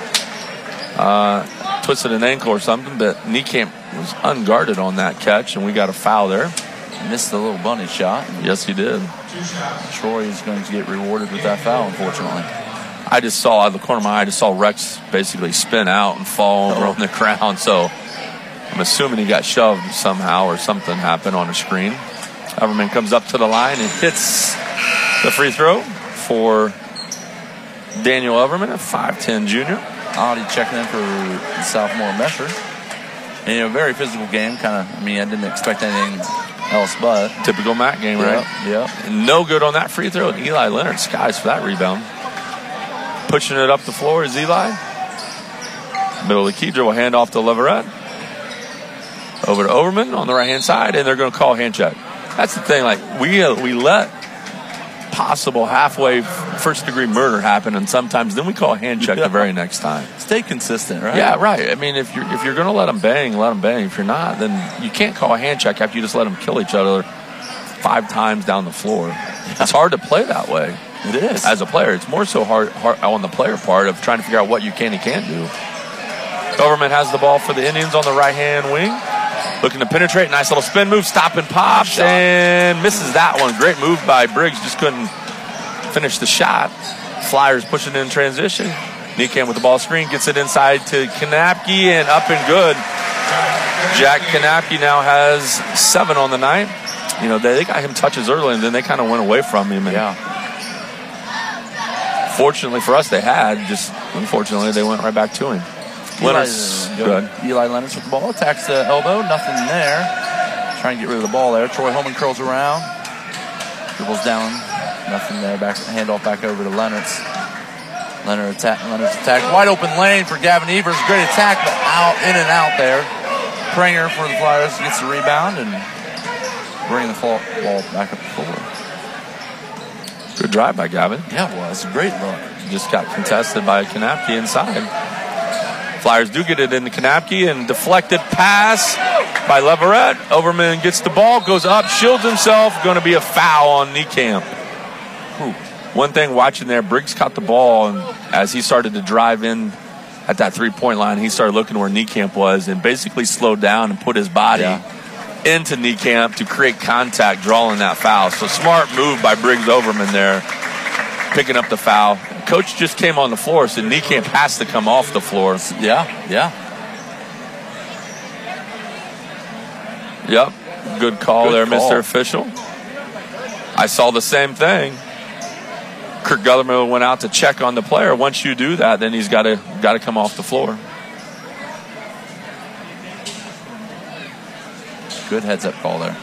Twisted an ankle or something, but Niekamp was unguarded on that catch, and we got a foul there. Missed the little bunny shot. Yes, he did. Troy is going to get rewarded with that foul, unfortunately. I just saw, out of the corner of my eye, I just saw Rex basically spin out and fall over on the ground, so I'm assuming he got shoved somehow or something happened on the screen. Everman comes up to the line and hits the free throw for Daniel Everman, a 5'10 junior. Audi checking in for the sophomore Mesher. And, a very physical game. I didn't expect anything else but. Typical MAC game, right? Yep. No good on that free throw. Eli Leonard skies for that rebound. Pushing it up the floor is Eli. Middle of the key dribble, hand off to Leverett. Over to Overman on the right-hand side, and they're going to call hand check. That's the thing. We let possible halfway first-degree murder happen, and sometimes then we call hand check the very next time. Stay consistent, right? Yeah, right. If you're going to let them bang, let them bang. If you're not, then you can't call a hand check after you just let them kill each other 5 times down the floor. It's hard to play that way. It is. As a player, it's more so hard on the player part of trying to figure out what you can and can't do. Overman has the ball for the Indians on the right-hand wing. Looking to penetrate. Nice little spin move. Stop and pops. And misses that one. Great move by Briggs. Just couldn't finish the shot. Flyers pushing in transition. Niekamp with the ball screen. Gets it inside to Konepke. And up and good. Jack Konepke now has 7 on the night. They got him touches early, and then they kind of went away from him. And fortunately for us, they had. Just unfortunately, they went right back to him. Eli Leonard with the ball. Attacks the elbow. Nothing there. Trying to get rid of the ball there. Troy Holman curls around. Dribbles down. Nothing there. Handoff back over to Leonard's. Leonard's attack. Wide open lane for Gavin Evers. Great attack, but in and out there. Pringer for the Flyers gets the rebound and bringing the ball back up the floor. Good drive by Gavin. Yeah, it was. Great look. Just got contested by Konepke inside. Flyers do get it into Konepke, and deflected pass by Leverett. Overman gets the ball, goes up, shields himself. Going to be a foul on Niekamp. One thing watching there, Briggs caught the ball, and as he started to drive in at that three-point line, he started looking where Niekamp was and basically slowed down and put his body into Niekamp to create contact, drawing that foul. So smart move by Briggs Overman there, picking up the foul. Coach just came on the floor, so Niekamp has to come off the floor. Yep. Good call there, Mr. Official. I saw the same thing. Kirk Gutherman went out to check on the player. Once you do that, then he's got to come off the floor. Good heads-up call there.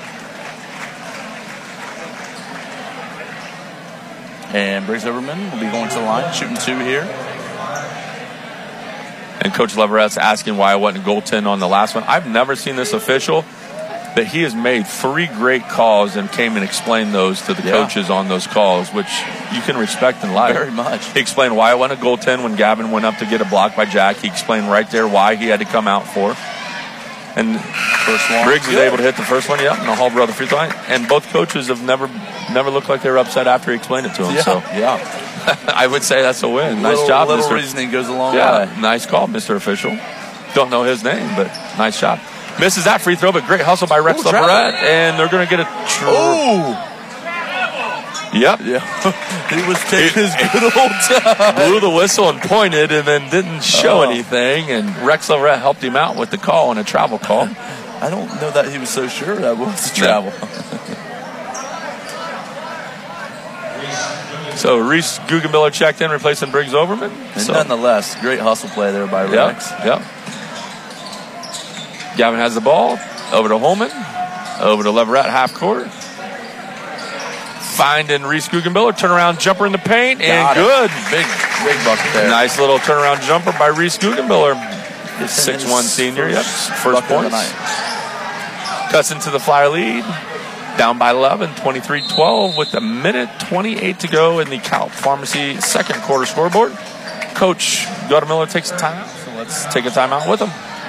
And Briggs Overman will be going to the line, shooting 2 here. And Coach Leverette's asking why I wasn't goaltend on the last one. I've never seen this official, but he has made 3 great calls and came and explained those to the coaches on those calls, which you can respect and like. Very much. He explained why I wasn't a goaltend when Gavin went up to get a block by Jack. He explained right there why he had to come out for. And first one, Briggs was able to hit the first one, and the Hallbrother free throw line. And both coaches have never looked like they were upset after he explained it to them. So I would say that's a win. Nice job, little Mr. reasoning goes a long way. Nice call, Mr. Official. Don't know his name, but nice job. Misses that free throw, but great hustle by Rex Leverett, and they're going to get a... Yep. Yeah. He was taking his good old time. Blew the whistle and pointed and then didn't show anything, and Rex Leverett helped him out with the call on a travel call. I don't know that he was so sure that was the travel. So Reese Guggenbiller checked in, replacing Briggs Overman. And nonetheless, great hustle play there by Rex. Yep. Gavin has the ball. Over to Holman. Over to Leverett, half court. Finding Reese Guggenbiller. Turnaround jumper in the paint. And good. Big bucket there. Nice little turnaround jumper by Reese Guggenbiller. 6'1" senior. First points. Cuts into the Flyer lead. Down by 11, 23-12 with a minute 28 to go in the Calp Pharmacy second quarter scoreboard. Coach Guttermiller takes a timeout, so let's take a timeout with him.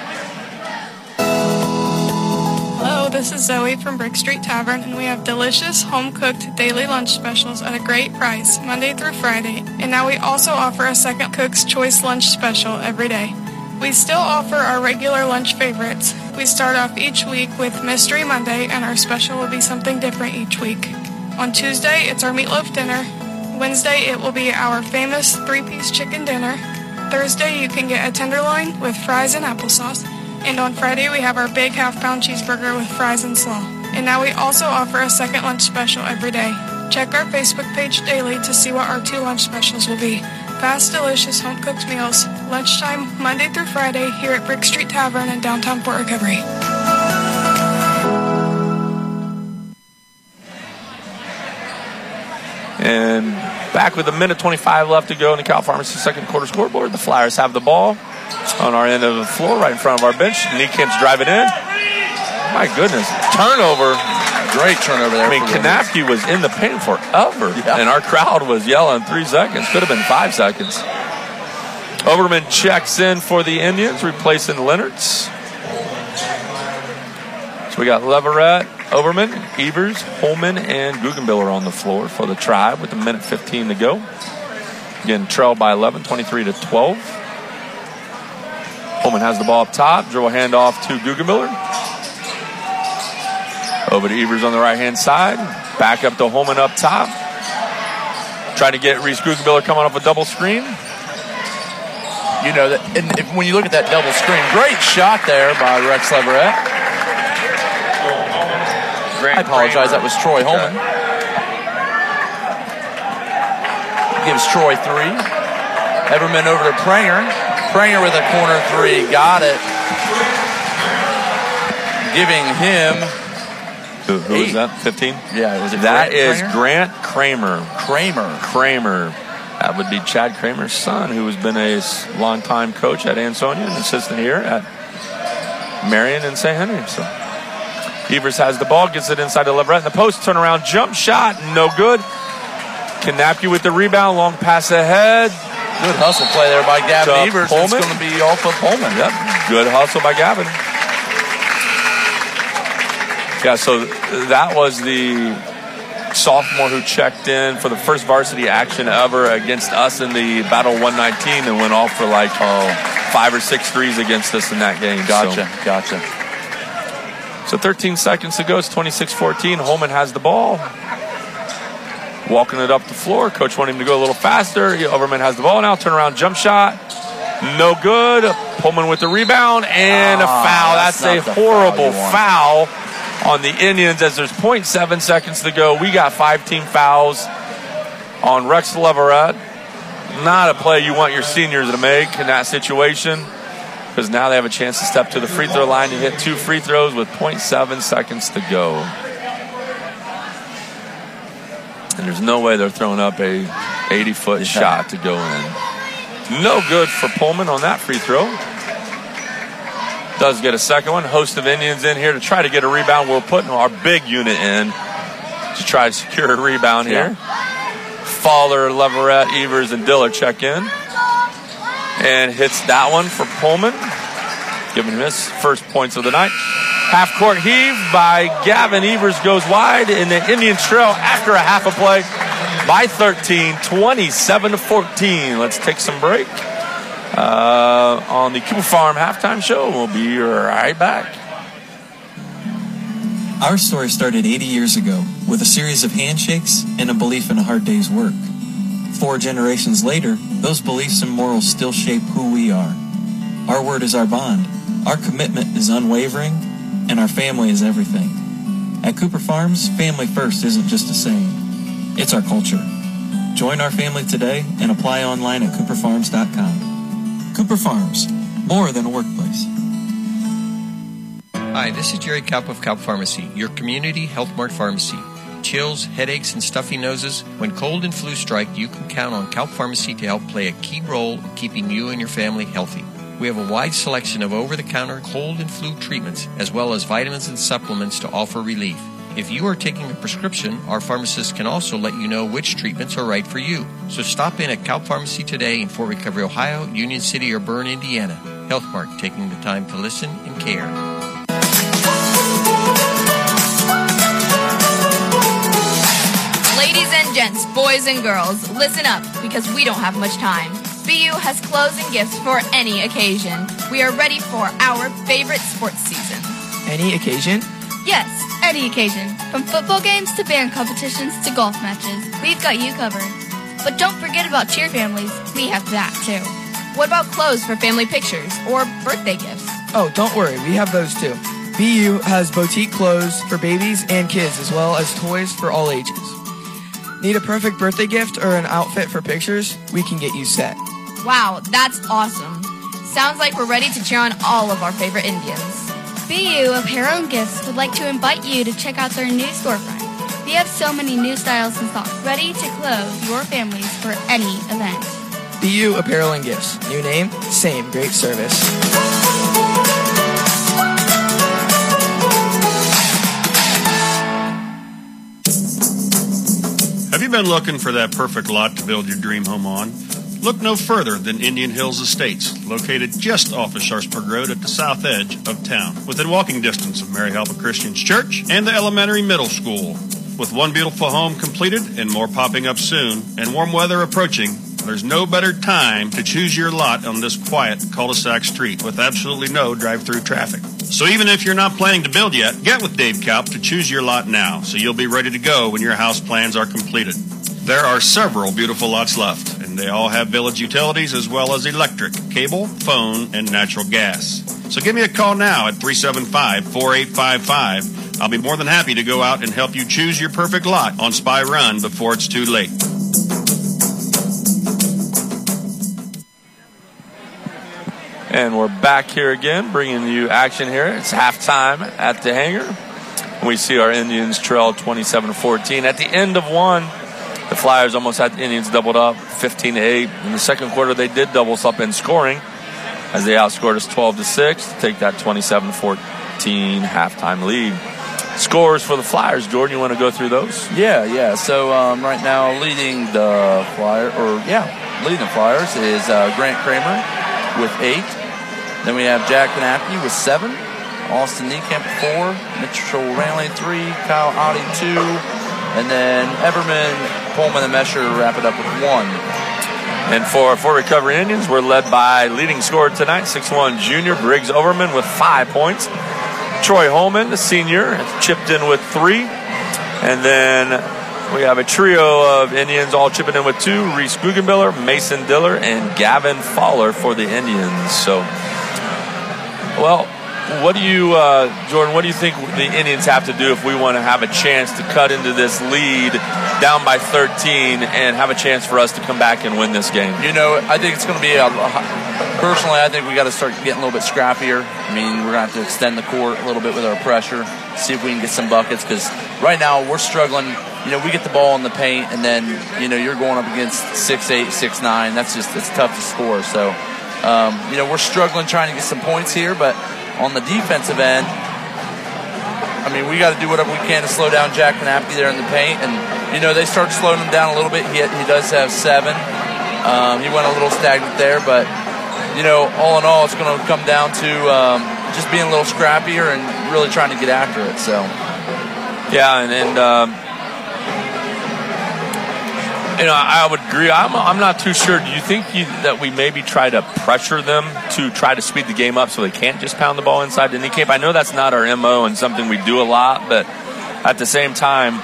Hello, this is Zoe from Brick Street Tavern, and we have delicious home-cooked daily lunch specials at a great price, Monday through Friday. And now we also offer a second Cook's Choice lunch special every day. We still offer our regular lunch favorites. We start off each week with Mystery Monday, and our special will be something different each week. On Tuesday, it's our meatloaf dinner. Wednesday, it will be our famous 3-piece chicken dinner. Thursday, you can get a tenderloin with fries and applesauce. And on Friday, we have our big half-pound cheeseburger with fries and slaw. And now we also offer a second lunch special every day. Check our Facebook page daily to see what our 2 lunch specials will be. Fast, delicious, home-cooked meals. Lunchtime, Monday through Friday, here at Brick Street Tavern in downtown Fort Recovery. And back with a minute 25 left to go in the Cal Pharmacy second quarter scoreboard. The Flyers have the ball on our end of the floor, right in front of our bench. Niekimp's driving in. My goodness. Turnover. Great turnover there. I mean, Kanapke was in the paint forever, and our crowd was yelling 3 seconds. Could have been 5 seconds. Overman checks in for the Indians, replacing Leonards. So we got Leverett, Overman, Evers, Holman, and Guggenbiller on the floor for the Tribe with a minute 15 to go. Again, trailed by 11, 23-12. Holman has the ball up top. Dribble handoff to Guggenbiller. Over to Evers on the right-hand side. Back up to Holman up top. Trying to get Reese Guggenbiller coming off a double screen. You know, when you look at that double screen, great shot there by Rex Leverett. I apologize, that was Troy Holman. Gives Troy 3. Everman over to Pranger. Pranger with a corner 3. Got it. Giving him... Who is that? 15? Yeah, was it that is Kramer? Grant Kramer. Kramer. That would be Chad Kramer's son, who has been a long-time coach at Ansonia and assistant here at Marion and St. Henry. So Evers has the ball, gets it inside to Leverett in the post, turnaround jump shot, no good. Kanapke with the rebound, long pass ahead. Good hustle play there by Gavin Evers. It's going to be off of Holman. Yep, good hustle by Gavin. Yeah, so that was the sophomore who checked in for the first varsity action ever against us in the Battle 119 and went off for like 5 or 6 threes against us in that game. Gotcha. So 13 seconds to go. It's 26-14. Holman has the ball. Walking it up the floor. Coach wanted him to go a little faster. Overman has the ball now. Turnaround jump shot. No good. Holman with the rebound and a foul. That's a horrible foul on the Indians as there's 0.7 seconds to go. We got 5 team fouls on Rex Leverett. Not a play you want your seniors to make in that situation, because now they have a chance to step to the free throw line and hit 2 free throws with 0.7 seconds to go. And there's no way they're throwing up a 80-foot shot to go in. No good for Pullman on that free throw. Does get a second one. Host of Indians in here to try to get a rebound. We're putting our big unit in to try to secure a rebound here. Fowler, Leverett, Evers, and Diller check in. And hits that one for Pullman, giving him his first points of the night. Half-court heave by Gavin Evers goes wide, and the Indians trail after a half a play by 13, 27-14. Let's take some break on the Cooper Farm halftime show. We'll be right back. Our story started 80 years ago with a series of handshakes and a belief in a hard day's work. 4 generations later, those beliefs and morals still shape who we are. Our word is our bond. Our commitment is unwavering, and our family is everything. At Cooper Farms, family first isn't just a saying. It's our culture. Join our family today and apply online at cooperfarms.com. Cooper Farms, more than a workplace. Hi, this is Jerry Kaup of Kaup Pharmacy, your community Health Mart pharmacy. Chills, headaches, and stuffy noses, when cold and flu strike, you can count on Kaup Pharmacy to help play a key role in keeping you and your family healthy. We have a wide selection of over-the-counter cold and flu treatments, as well as vitamins and supplements to offer relief. If you are taking a prescription, our pharmacists can also let you know which treatments are right for you. So stop in at Kaup Pharmacy today in Fort Recovery, Ohio, Union City, or Bern, Indiana. Health Mart, taking the time to listen and care. Ladies and gents, boys and girls, listen up, because we don't have much time. BU has clothes and gifts for any occasion. We are ready for our favorite sports season. Any occasion? Yes, any occasion. From football games to band competitions to golf matches, we've got you covered. But don't forget about cheer families. We have that too. What about clothes for family pictures or birthday gifts? Oh, don't worry, we have those too. BU has boutique clothes for babies and kids, as well as toys for all ages. Need a perfect birthday gift or an outfit for pictures? We can get you set. Wow, that's awesome. Sounds like we're ready to cheer on all of our favorite Indians. BU Apparel and Gifts would like to invite you to check out their new storefront. We have so many new styles in stock, ready to clothe your families for any event. BU Apparel and Gifts. New name, same great service. Have you been looking for that perfect lot to build your dream home on? Look no further than Indian Hills Estates, located just off of Sharpsburg Road at the south edge of town, within walking distance of Mary Helpa Christian's Church and the elementary middle school. With one beautiful home completed and more popping up soon, and warm weather approaching, there's no better time to choose your lot on this quiet cul-de-sac street with absolutely no drive-through traffic. So even if you're not planning to build yet, get with Dave Kaup to choose your lot now, so you'll be ready to go when your house plans are completed. There are several beautiful lots left, and they all have village utilities as well as electric, cable, phone, and natural gas. So give me a call now at 375-4855. I'll be more than happy to go out and help you choose your perfect lot on Spy Run before it's too late. And we're back here again, bringing you action here. It's halftime at the hangar. We see our Indians trail 27-14. At the end of one, the Flyers almost had the Indians doubled up, 15-8. In the second quarter, they did double us up in scoring as they outscored us 12-6 to take that 27-14 halftime lead. Scores for the Flyers, Jordan, you want to go through those? Yeah. So right now, leading the Flyers is Grant Kramer with 8. Then we have Jack Knappy with 7. Austin Niekamp 4. Mitchell Ranley 3. Kyle Audi 2. And then Everman, Pullman, and Mesher wrap it up with 1. And for Fort Recovery Indians, we're led by leading scorer tonight, 6'1" junior Briggs Overman with 5 points. Troy Holman, the senior, chipped in with 3. And then we have a trio of Indians all chipping in with 2. Reese Guggenbiller, Mason Diller, and Gavin Fowler for the Indians. So, well, what do you, Jordan, what do you think the Indians have to do if we want to have a chance to cut into this lead down by 13 and have a chance for us to come back and win this game? You know, I think it's going to be personally, I think we got to start getting a little bit scrappier. I mean, we're going to have to extend the court a little bit with our pressure, see if we can get some buckets, because right now we're struggling we get the ball in the paint, and then, you're going up against 6'8", 6'9". It's tough to score. So, we're struggling trying to get some points here, but on the defensive end, we got to do whatever we can to slow down Jack Knapke there in the paint. And, they start slowing him down a little bit. He does have 7. He went a little stagnant there, but, all in all, it's going to come down to just being a little scrappier and really trying to get after it. So, yeah, and I would agree. I'm not too sure. Do you think that we maybe try to pressure them to try to speed the game up so they can't just pound the ball inside the knee camp? I know that's not our MO and something we do a lot, but at the same time,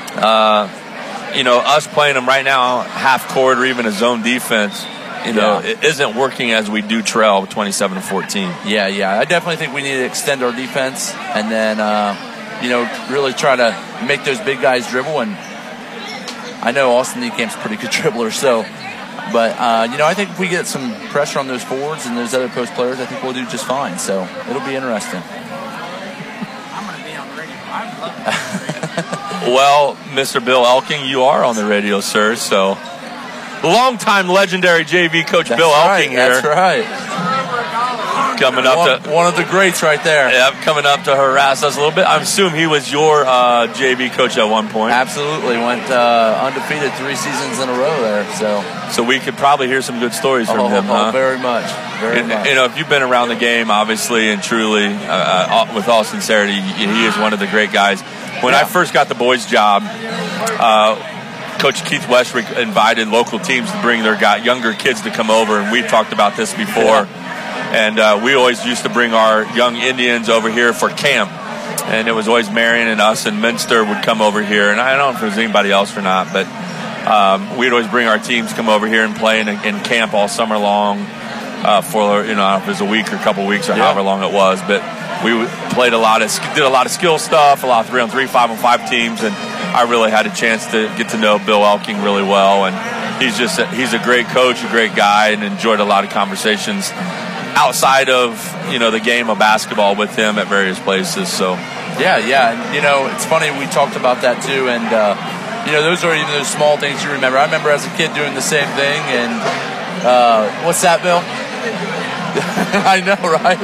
us playing them right now half court or even a zone defense, it isn't working as we do trail 27-14. Yeah. I definitely think we need to extend our defense and then, really try to make those big guys dribble. And I know Austin Niecamp's a pretty good dribbler, but I think if we get some pressure on those forwards and those other post players, I think we'll do just fine. So it'll be interesting. I'm going to be on the radio. I love it. Well, Mr. Bill Elking, you are on the radio, sir. So, longtime legendary JV coach Bill Elking here. That's right. Coming up one of the greats right there. Yeah, coming up to harass us a little bit. I assume he was your JV coach at one point. Absolutely. Went undefeated 3 seasons in a row there. So we could probably hear some good stories from him, huh? Very much. Very much. If you've been around the game, obviously and truly, with all sincerity, he is one of the great guys. When I first got the boys' job, Coach Keith Westbrick invited local teams to bring their younger kids to come over, and we've talked about this before. Yeah. And we always used to bring our young Indians over here for camp. And it was always Marion and us and Minster would come over here. And I don't know if there was anybody else or not, but we'd always bring our teams come over here and play in camp all summer long for, if it was a week or a couple weeks or however long it was. But we did a lot of skill stuff, a lot of 3-on-3, 5-on-5 teams. And I really had a chance to get to know Bill Elking really well. And he's a great coach, a great guy, and enjoyed a lot of conversations outside of the game of basketball with him at various places. So yeah, and it's funny, we talked about that too, and those are even those small things you remember. I remember as a kid doing the same thing, and what's that, Bill? I know, right?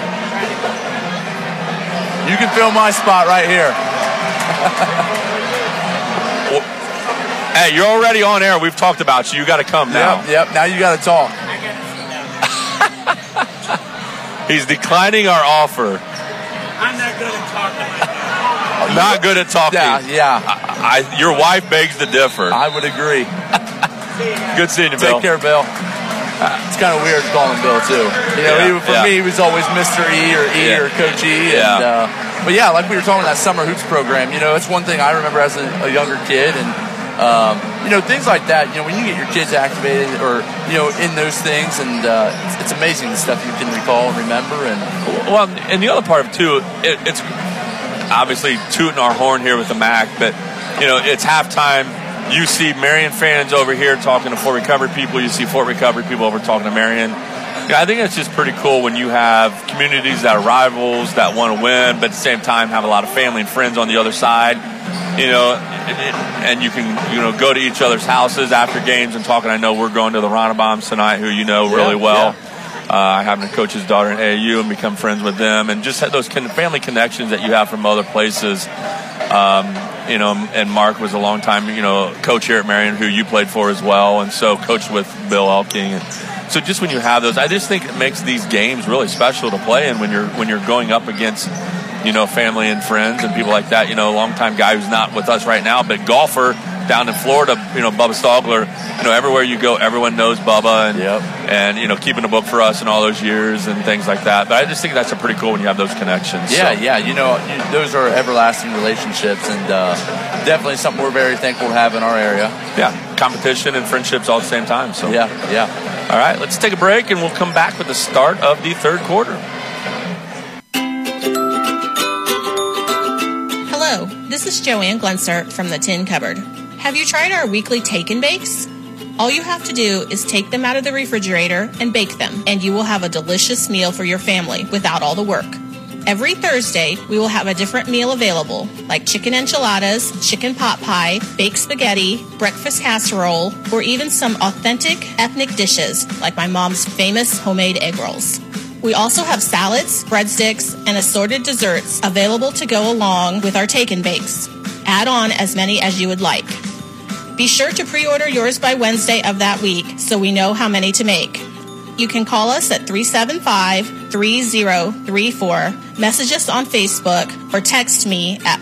You can fill my spot right here. Hey, you're already on air. We've talked about you. You got to come now. Yep. Now you got to talk. He's declining our offer. I'm not good at talking. Not good at talking. Yeah. Your wife begs to differ. I would agree. Good seeing you, Bill. Take care, Bill. It's kind of weird calling Bill, too. For me, he was always Mr. E or Coach E. And, but like we were talking about that summer hoops program, it's one thing I remember as a younger kid. And, things like that, when you get your kids activated or, in those things, and it's amazing the stuff you can recall and remember. And the other part of it, too, it's obviously tooting our horn here with the MAC, but, it's halftime. You see Marion fans over here talking to Fort Recovery people. You see Fort Recovery people over talking to Marion. I think it's just pretty cool when you have communities that are rivals that want to win, but at the same time have a lot of family and friends on the other side. And you can go to each other's houses after games and talk. And I know we're going to the Ronnabombs tonight, who really well. I happen to coach his daughter in AAU and become friends with them, and just those family connections that you have from other places. And Mark was a long time, coach here at Marion, who you played for as well, and so coached with Bill Elking. And so just when you have those, I just think it makes these games really special to play in when you're going up against, family and friends and people like that. A longtime guy who's not with us right now, but golfer down in Florida, Bubba Stogler. Everywhere you go, everyone knows Bubba, and keeping a book for us in all those years and things like that. But I just think that's pretty cool when you have those connections. Yeah, those are everlasting relationships, and definitely something we're very thankful to have in our area. Yeah, competition and friendships all at the same time. So yeah. All right, let's take a break, and we'll come back with the start of the third quarter. Hello, this is Joanne Glenser from the Tin Cupboard. Have you tried our weekly take and bakes? All you have to do is take them out of the refrigerator and bake them, and you will have a delicious meal for your family without all the work. Every Thursday, we will have a different meal available, like chicken enchiladas, chicken pot pie, baked spaghetti, breakfast casserole, or even some authentic ethnic dishes, like my mom's famous homemade egg rolls. We also have salads, breadsticks, and assorted desserts available to go along with our take and bakes. Add on as many as you would like. Be sure to pre-order yours by Wednesday of that week so we know how many to make. You can call us at 375-3034, message us on Facebook, or text me at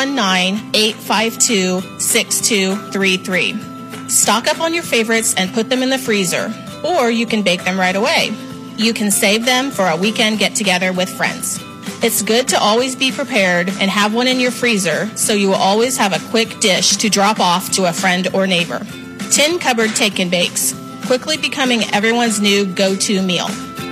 419-852-6233. Stock up on your favorites and put them in the freezer, or you can bake them right away. You can save them for a weekend get-together with friends. It's good to always be prepared and have one in your freezer so you will always have a quick dish to drop off to a friend or neighbor. Tin Cupboard Take and Bakes, quickly becoming everyone's new go-to meal.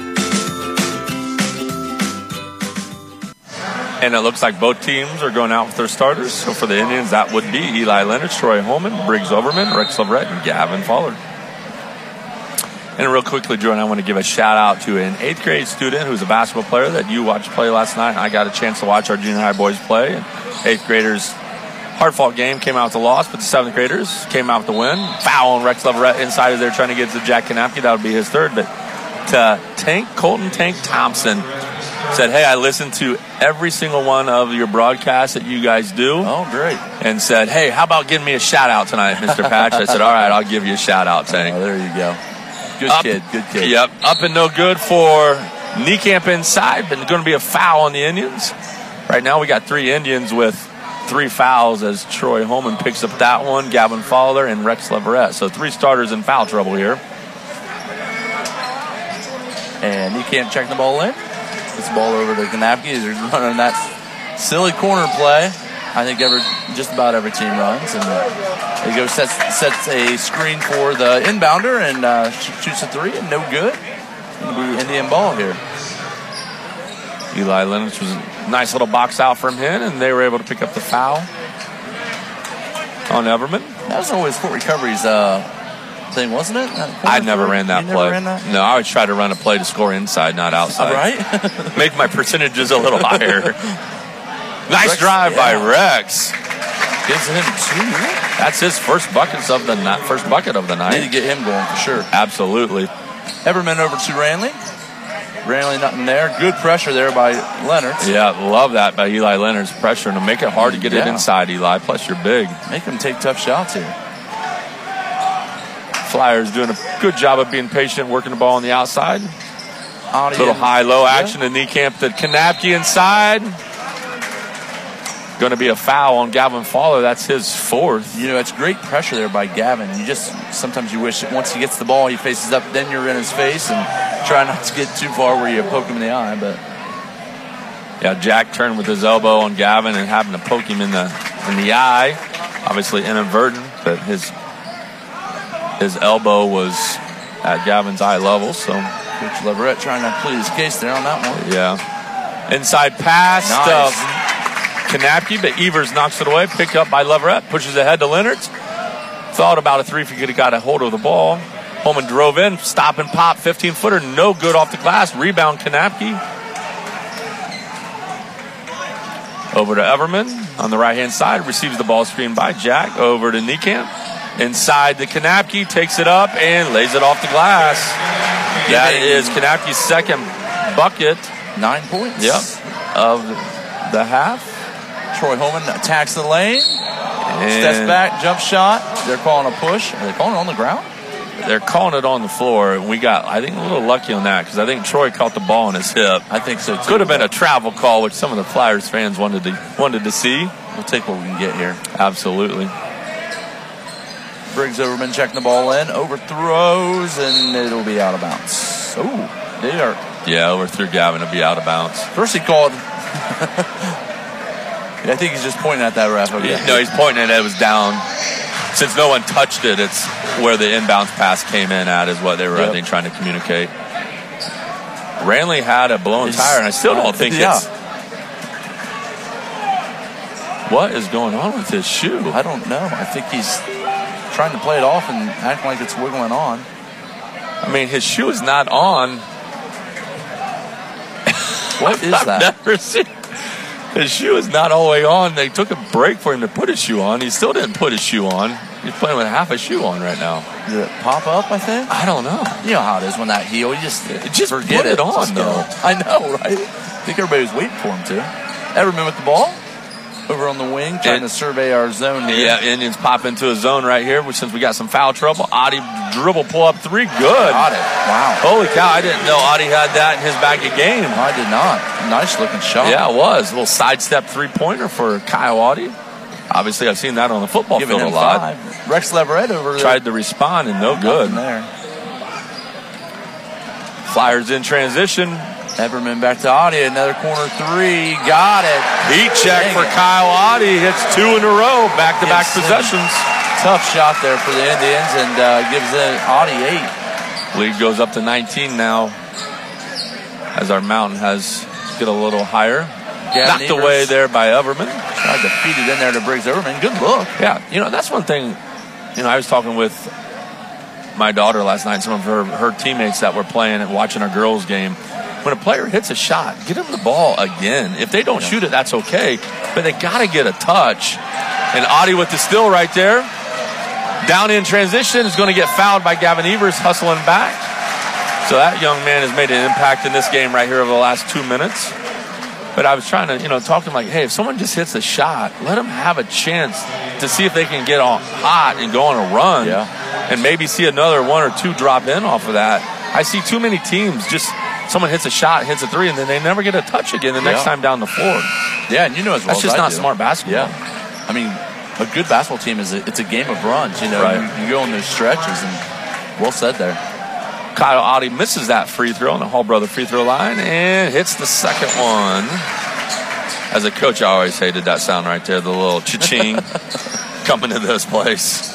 And it looks like both teams are going out with their starters. So for the Indians, that would be Eli Leonard, Troy Holman, Briggs Overman, Rex Leverett, and Gavin Fowler. And real quickly, Jordan, I want to give a shout-out to an 8th grade student who's a basketball player that you watched play last night. I got a chance to watch our junior high boys play. And 8th graders, hard-fought game, came out with a loss, but the 7th graders came out with the win. Foul on Rex Leverett inside as they're trying to get to Jack Kanapke. That would be his third. But to Colton Tank Thompson said, hey, I listened to every single one of your broadcasts that you guys do. Oh, great. And said, hey, how about giving me a shout-out tonight, Mr. Patch? I said, all right, I'll give you a shout-out, Tank. Oh, there you go. Good kid. Yep, up and no good for Niekamp inside, but going to be a foul on the Indians. Right now we got 3 Indians with 3 fouls as Troy Holman picks up that one, Gavin Fowler, and Rex Leverett. So 3 starters in foul trouble here. And Niekamp checking the ball in. Gets the ball over to Kanapke. They're running that silly corner play. I think just about every team runs. And he goes sets a screen for the inbounder and shoots a 3 and no good. It'll be Indian ball here. Eli Lennox was a nice little box out from him, and they were able to pick up the foul on Everman. That was always Fort Recovery's thing, wasn't it? I never ran that play. Never ran that? No, I would try to run a play to score inside, not outside. Right? Make my percentages a little higher. Nice Rex, drive by Rex. Gives him 2. That's his first bucket of the night. Need to get him going for sure. Absolutely. Everman over to Ranley. Ranley nothing there. Good pressure there by Leonard. Yeah, love that by Eli Leonard's pressure. And to make it hard to get it inside, Eli. Plus, you're big. Make him take tough shots here. Flyers doing a good job of being patient, working the ball on the outside. Little high-low action to Niekamp to Kanapke inside. Going to be a foul on Gavin Fowler. That's his 4th. You know, it's great pressure there by Gavin. Sometimes you wish that once he gets the ball, he faces up, then you're in his face and try not to get too far where you poke him in the eye. But yeah, Jack turned with his elbow on Gavin and having to poke him in the eye. Obviously inadvertent, but his elbow was at Gavin's eye level. So Coach Leverett trying to plead his case there on that one. Yeah. Inside pass. Nice. Kanapke, but Evers knocks it away. Picked up by Leverett. Pushes ahead to Leonard. Thought about a 3 if he could have got a hold of the ball. Holman drove in. Stop and pop. 15-footer. No good off the glass. Rebound Kanapke. Over to Everman on the right-hand side. Receives the ball screen by Jack. Over to Niekamp. Inside to Kanapke. Takes it up and lays it off the glass. That is Kanapke's 2nd bucket. 9 points. Yep. Of the half. Troy Holman attacks the lane. Steps back, jump shot. They're calling a push. Are they calling it on the ground? They're calling it on the floor. We got, I think, a little lucky on that because I think Troy caught the ball on his hip. I think so, too. Could have been a travel call, which some of the Flyers fans wanted to see. We'll take what we can get here. Absolutely. Briggs Overman checking the ball in. Overthrows, and it'll be out of bounds. Oh, they are. Yeah, overthrew Gavin. It'll be out of bounds. First he called. I think he's just pointing at that ref. Yeah, no, he's pointing at it. It was down. Since no one touched it, it's where the inbounds pass came in at is what they were, I think, trying to communicate. Ranley had a blown tire, and I still don't think it's... What is going on with his shoe? I don't know. I think he's trying to play it off and acting like it's wiggling on. I mean, his shoe is not on. What is that? I've never seen. His shoe is not all the way on. They took a break for him to put his shoe on. He still didn't put his shoe on. He's playing with half a shoe on right now. Did it pop up, I think? I don't know. You know how it is when that heel, you just forget put it on, just though. I know, right? I think everybody was waiting for him to. Everman with the ball. Over on the wing, trying to survey our zone here. Yeah, Indians pop into a zone right here, which since we got some foul trouble. Adi dribble, pull up three. Good. Got it. Wow. Holy cow, I didn't know Adi had that in his bag of game. No, I did not. Nice looking shot. Yeah, it was. A little sidestep three-pointer for Kyle Adi. Obviously, I've seen that on the football field a lot. 5. Rex Leverett over there. Tried to respond and no good. There. Flyers in transition. Everman back to Adi. Another corner three. Got it. Heat check for Kyle Adi. Hits 2 in a row. Back-to-back possessions. Tough shot there for the Indians and gives Adi 8. Lead goes up to 19 now as our mountain has get a little higher. Knocked away there by Everman. Tried to feed it in there to Briggs Everman. Good look. Yeah, that's one thing. I was talking with my daughter last night, some of her teammates that were playing and watching our girls' game. When a player hits a shot, get him the ball again. If they don't shoot it, that's okay. But they got to get a touch. And Adi with the steal right there. Down in transition is going to get fouled by Gavin Evers, hustling back. So that young man has made an impact in this game right here over the last 2 minutes. But I was trying to, talk to him like, hey, if someone just hits a shot, let them have a chance to see if they can get on hot and go on a run. Yeah. And maybe see another 1 or 2 drop in off of that. I see too many teams just someone hits a shot, hits a 3, and then they never get a touch again the next time down the floor. Yeah, and as well that's just not smart basketball. Yeah. I mean, a good basketball team it's a game of runs. Right. You go on those stretches, and well said there. Kyle Adi misses that free throw on the Hall Brother free throw line and hits the second one. As a coach, I always hated that sound right there, the little cha-ching coming to this place.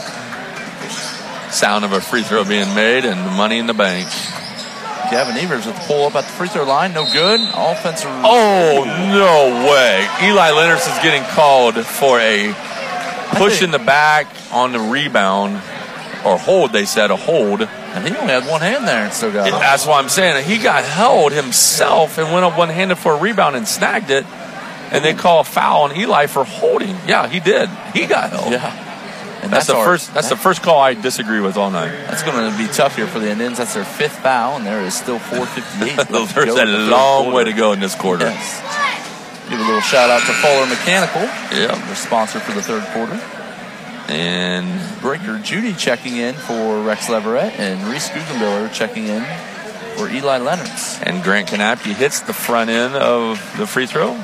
Sound of a free throw being made and money in the bank. Gavin Evers with the pull up at the free throw line. No good. Offensive. Oh, no way. Eli Leonard's is getting called for a push in the back on the rebound. Or hold, they said, a hold. And he only had one hand there and still got it. That's why I'm saying. He got held himself and went up one-handed for a rebound and snagged it. And they call a foul on Eli for holding. Yeah, he did. He got held. Yeah. And that's the first call I disagree with all night. That's going to be tough here for the Indians. That's their 5th foul, and there is still 4:58. There's a long way to go in this quarter. Yes. Give a little shout out to Fuller Mechanical. Yeah, their sponsor for the third quarter. And Breaker Judy checking in for Rex Leverett, and Reese Guggenbiller checking in for Eli Leonards. And Grant Kanapke hits the front end of the free throw.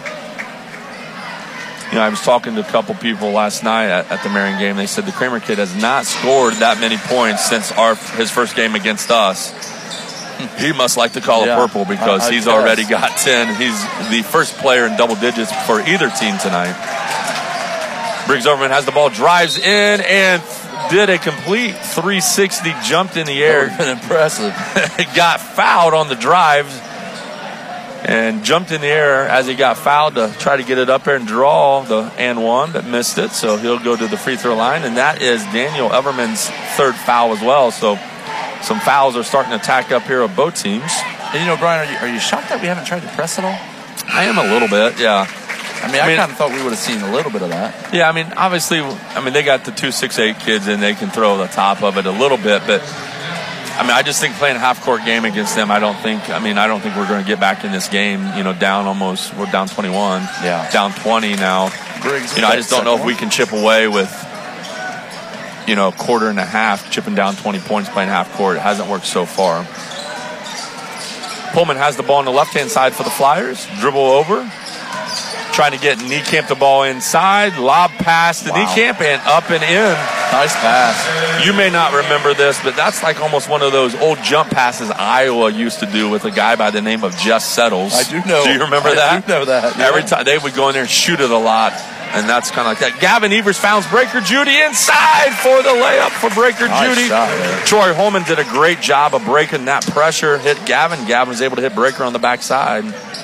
I was talking to a couple people last night at the Marion game. They said the Kramer kid has not scored that many points since his first game against us. He must like the color purple because he's already got 10. He's the first player in double digits for either team tonight. Briggs Overman has the ball, drives in, and did a complete 360, jumped in the air. That would have been impressive. Got fouled on the drive. And jumped in the air as he got fouled to try to get it up there and draw the and one, but missed it. So he'll go to the free throw line. And that is Daniel Everman's 3rd foul as well. So some fouls are starting to tack up here of both teams. And Brian, are you shocked that we haven't tried to press at all? I am a little bit, yeah. I kind of thought we would have seen a little bit of that. Yeah, obviously, they got the 2 6'8" kids and they can throw the top of it a little bit, but I just think playing a half-court game against them, I don't think we're going to get back in this game, down almost, we're down 21. Yeah. Down 20 now. Briggs, I just don't know if we can chip away with, a quarter and a half, chipping down 20 points playing half-court. It hasn't worked so far. Pullman has the ball on the left-hand side for the Flyers. Dribble over. Trying to get Niekamp the ball inside. Lob pass to Niekamp and up and in. Nice pass. You may not remember this, but that's like almost one of those old jump passes Iowa used to do with a guy by the name of Jess Settles. I do know. Do you remember that? I do know that. Yeah. Every time they would go in there and shoot it a lot. And that's kind of like that. Gavin Evers founds Breaker Judy inside for the layup for Breaker Judy. Shot, Troy Holman did a great job of breaking that pressure. Hit Gavin. Gavin was able to hit Breaker on the backside.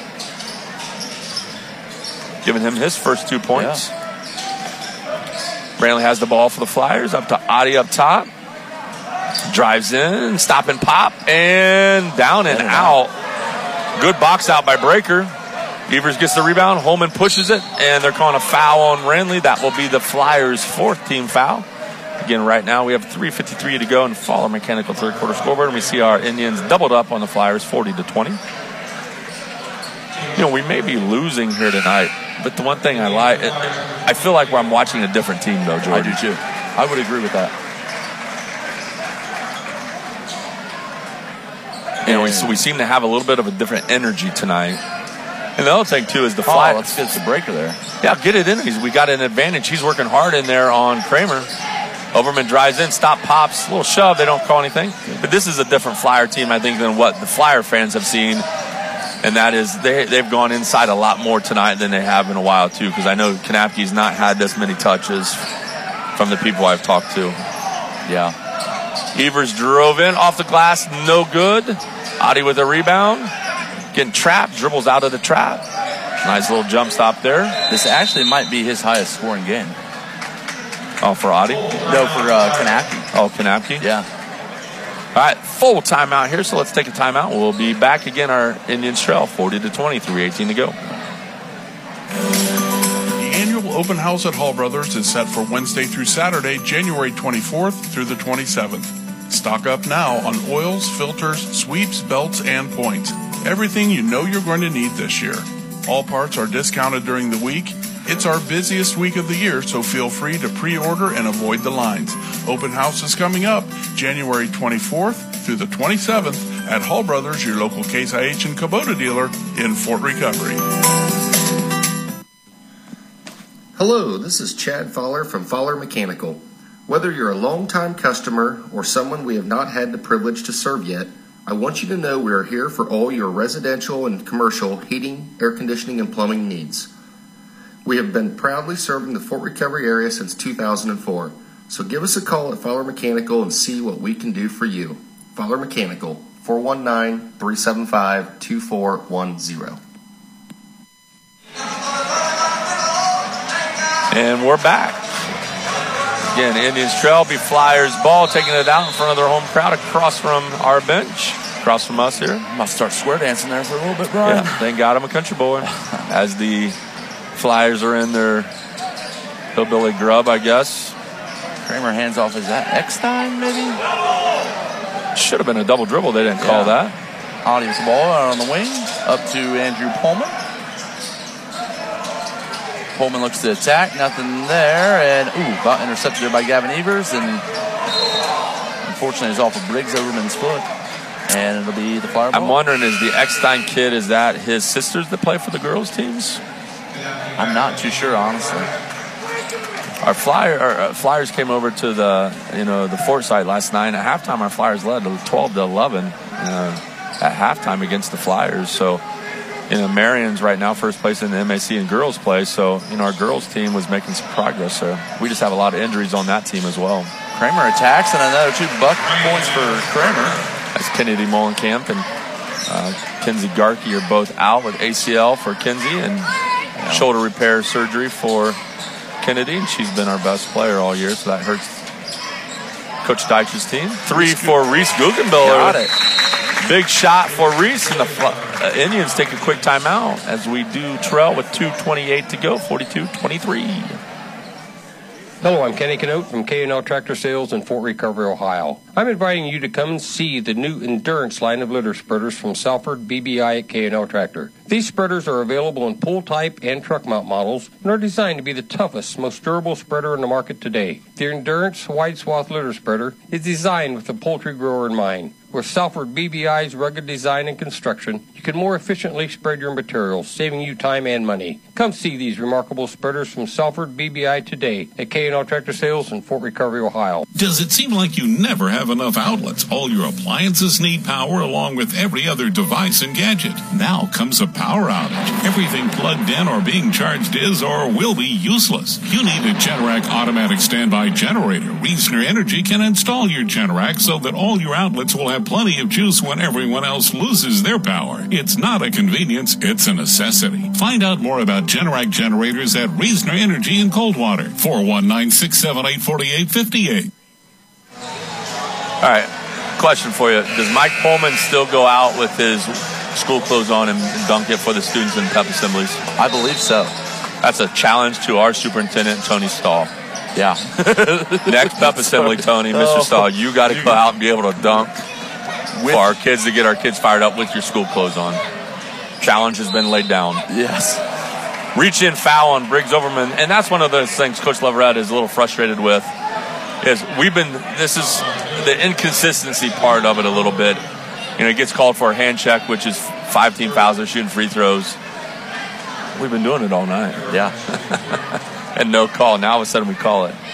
Giving him his first 2 points. Yeah. Brantley has the ball for the Flyers. Up to Adi up top. Drives in. Stop and pop. And down and out. Good box out by Breaker. Evers gets the rebound. Holman pushes it, and they're calling a foul on Renly. That will be the Flyers' 4th team foul. Again, right now we have 3:53 to go in Fowler Mechanical third quarter scoreboard, and we see our Indians doubled up on the Flyers, 40-20. We may be losing here tonight, but the one thing I like, I feel like I'm watching a different team, though, Jordan. I do too. I would agree with that. We seem to have a little bit of a different energy tonight. And the other thing, too, is the Flyers. Let's get the breaker there. Yeah, get it in. We got an advantage. He's working hard in there on Kramer. Overman drives in, stop, pops, a little shove. They don't call anything. But this is a different Flyer team, I think, than what the Flyer fans have seen. And that is they've gone inside a lot more tonight than they have in a while, too, because I know Kanapke's not had this many touches from the people I've talked to. Yeah. Evers drove in off the glass, no good. Adi with a rebound. Getting trapped, dribbles out of the trap. Nice little jump stop there. This actually might be his highest scoring game. Oh, for Adi? No, for Kanapke. Oh, Kanapke? Yeah. All right, full timeout here, so let's take a timeout. We'll be back again, our Indians trail, 40-20, 3:18 to go. The annual open house at Hall Brothers is set for Wednesday through Saturday, January 24th through the 27th. Stock up now on oils, filters, sweeps, belts, and points. Everything you know you're going to need this year. All parts are discounted during the week. It's our busiest week of the year, so feel free to pre-order and avoid the lines. Open house is coming up January 24th through the 27th at Hall Brothers, your local Case IH and Kubota dealer in Fort Recovery. Hello, this is Chad Fowler from Fowler Mechanical. Whether you're a long-time customer or someone we have not had the privilege to serve yet, I want you to know we are here for all your residential and commercial heating, air conditioning, and plumbing needs. We have been proudly serving the Fort Recovery area since 2004, so give us a call at Fowler Mechanical and see what we can do for you. Fowler Mechanical, 419-375-2410. And we're back. Again, Indians trail, be Flyers ball, taking it out in front of their home crowd across from our bench, across from us here. Must start square dancing there for a little bit, Brian. Yeah, thank God I'm a country boy. As the Flyers are in their hillbilly grub, I guess. Kramer hands off. Is that Eckstein, maybe? Should have been a double dribble. They didn't call that. Adi with the ball out on the wing, up to Andrew Pullman. Pullman looks to attack, nothing there, and about intercepted there by Gavin Evers, and unfortunately it's off of Briggs Overman's foot, and it'll be the Flyer ball. I'm wondering, is the Eckstein kid, is that his sisters that play for the girls teams? I'm not too sure, honestly. Our Flyers came over to the Fort site last night. At halftime, our Flyers led 12-11 at halftime against the Flyers. So, Marion's right now first place in the MAC in girls play. So, our girls team was making some progress. So we just have a lot of injuries on that team as well. Kramer attacks, and another 2 bucket points for Kramer. That's Kennedy Molenkamp and Kinsey Garkey are both out with ACL for Kinsey and shoulder repair surgery for Kennedy, and she's been our best player all year, so that hurts Coach Deitch's team. 3 for Reese Guggenbiller. Got it. Big shot for Reese, and the Indians take a quick timeout as we do trail with 2:28 to go, 42-23. Hello, I'm Kenny Canote from K&L Tractor Sales in Fort Recovery, Ohio. I'm inviting you to come and see the new Endurance line of litter spreaders from Salford BBI at K&L Tractor. These spreaders are available in pull type and truck mount models and are designed to be the toughest, most durable spreader in the market today. The Endurance wide swath litter spreader is designed with the poultry grower in mind. With Salford BBI's rugged design and construction, you can more efficiently spread your materials, saving you time and money. Come see these remarkable spreaders from Salford BBI today at K&L Tractor Sales in Fort Recovery, Ohio. Does it seem like you never have enough outlets? All your appliances need power along with every other device and gadget. Now comes a power outage. Everything plugged in or being charged is or will be useless. You need a Generac automatic standby generator. Reasoner Energy can install your Generac so that all your outlets will have plenty of juice when everyone else loses their power. It's not a convenience, it's a necessity. Find out more about Generac generators at Reasoner Energy in Coldwater. 419-678-4858. All right, question for you. Does Mike Pullman still go out with his school clothes on and dunk it for the students in pep assemblies? I believe so. That's a challenge to our superintendent, Tony Stahl. Yeah. Next pep assembly, Tony, Mr. Stahl, you got to go out and be able to dunk for our kids, to get our kids fired up with your school clothes on. Challenge has been laid down. Yes. Reach in foul on Briggs Overman, and that's one of those things Coach Leverett is a little frustrated with. This is the inconsistency part of it a little bit. He gets called for a hand check, which is 5 team fouls. They're shooting free throws. We've been doing it all night. Yeah. And no call. Now all of a sudden we call it.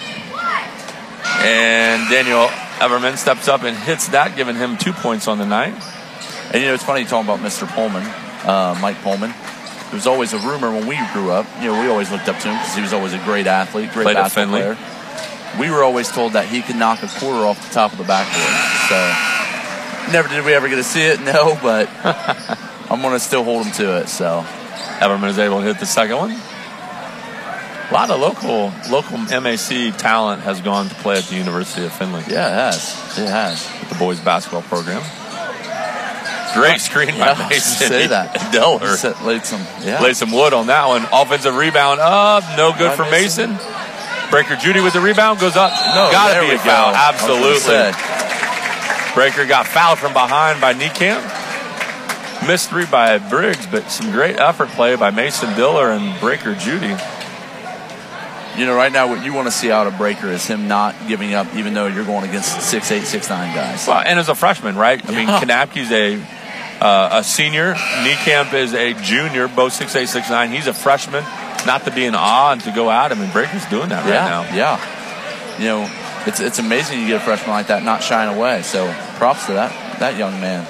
And Daniel Everman steps up and hits that, giving him 2 points on the night. And it's funny talking about Mr. Pullman, Mike Pullman. There was always a rumor when we grew up. We always looked up to him because he was always a great athlete, great basketball player. We were always told that he could knock a quarter off the top of the backboard. So never did we ever get to see it, no, but I'm going to still hold him to it. So Everman is able to hit the second one. A lot of local MAC talent has gone to play at the University of Findlay. Yeah, it has. It has. With the boys basketball program. Great screen by Mason. Say that. Diller. Laid some wood on that one. Offensive rebound up. No good for Mason. Breaker Judy with the rebound. Goes up. No, got to be a foul. Absolutely. Breaker got fouled from behind by Niekamp. Missed 3 by Briggs, but some great effort play by Mason Diller and Breaker Judy. Right now what you want to see out of Breaker is him not giving up, even though you're going against 6'8", 6'9" guys. Well, and as a freshman, right? I mean, Kanapke's a senior. Niekamp is a junior, both 6'8", 6'9". He's a freshman. Not to be in awe and to go at him, and Breaker's doing that right now. Yeah. It's amazing you get a freshman like that not shying away. So props to that young man.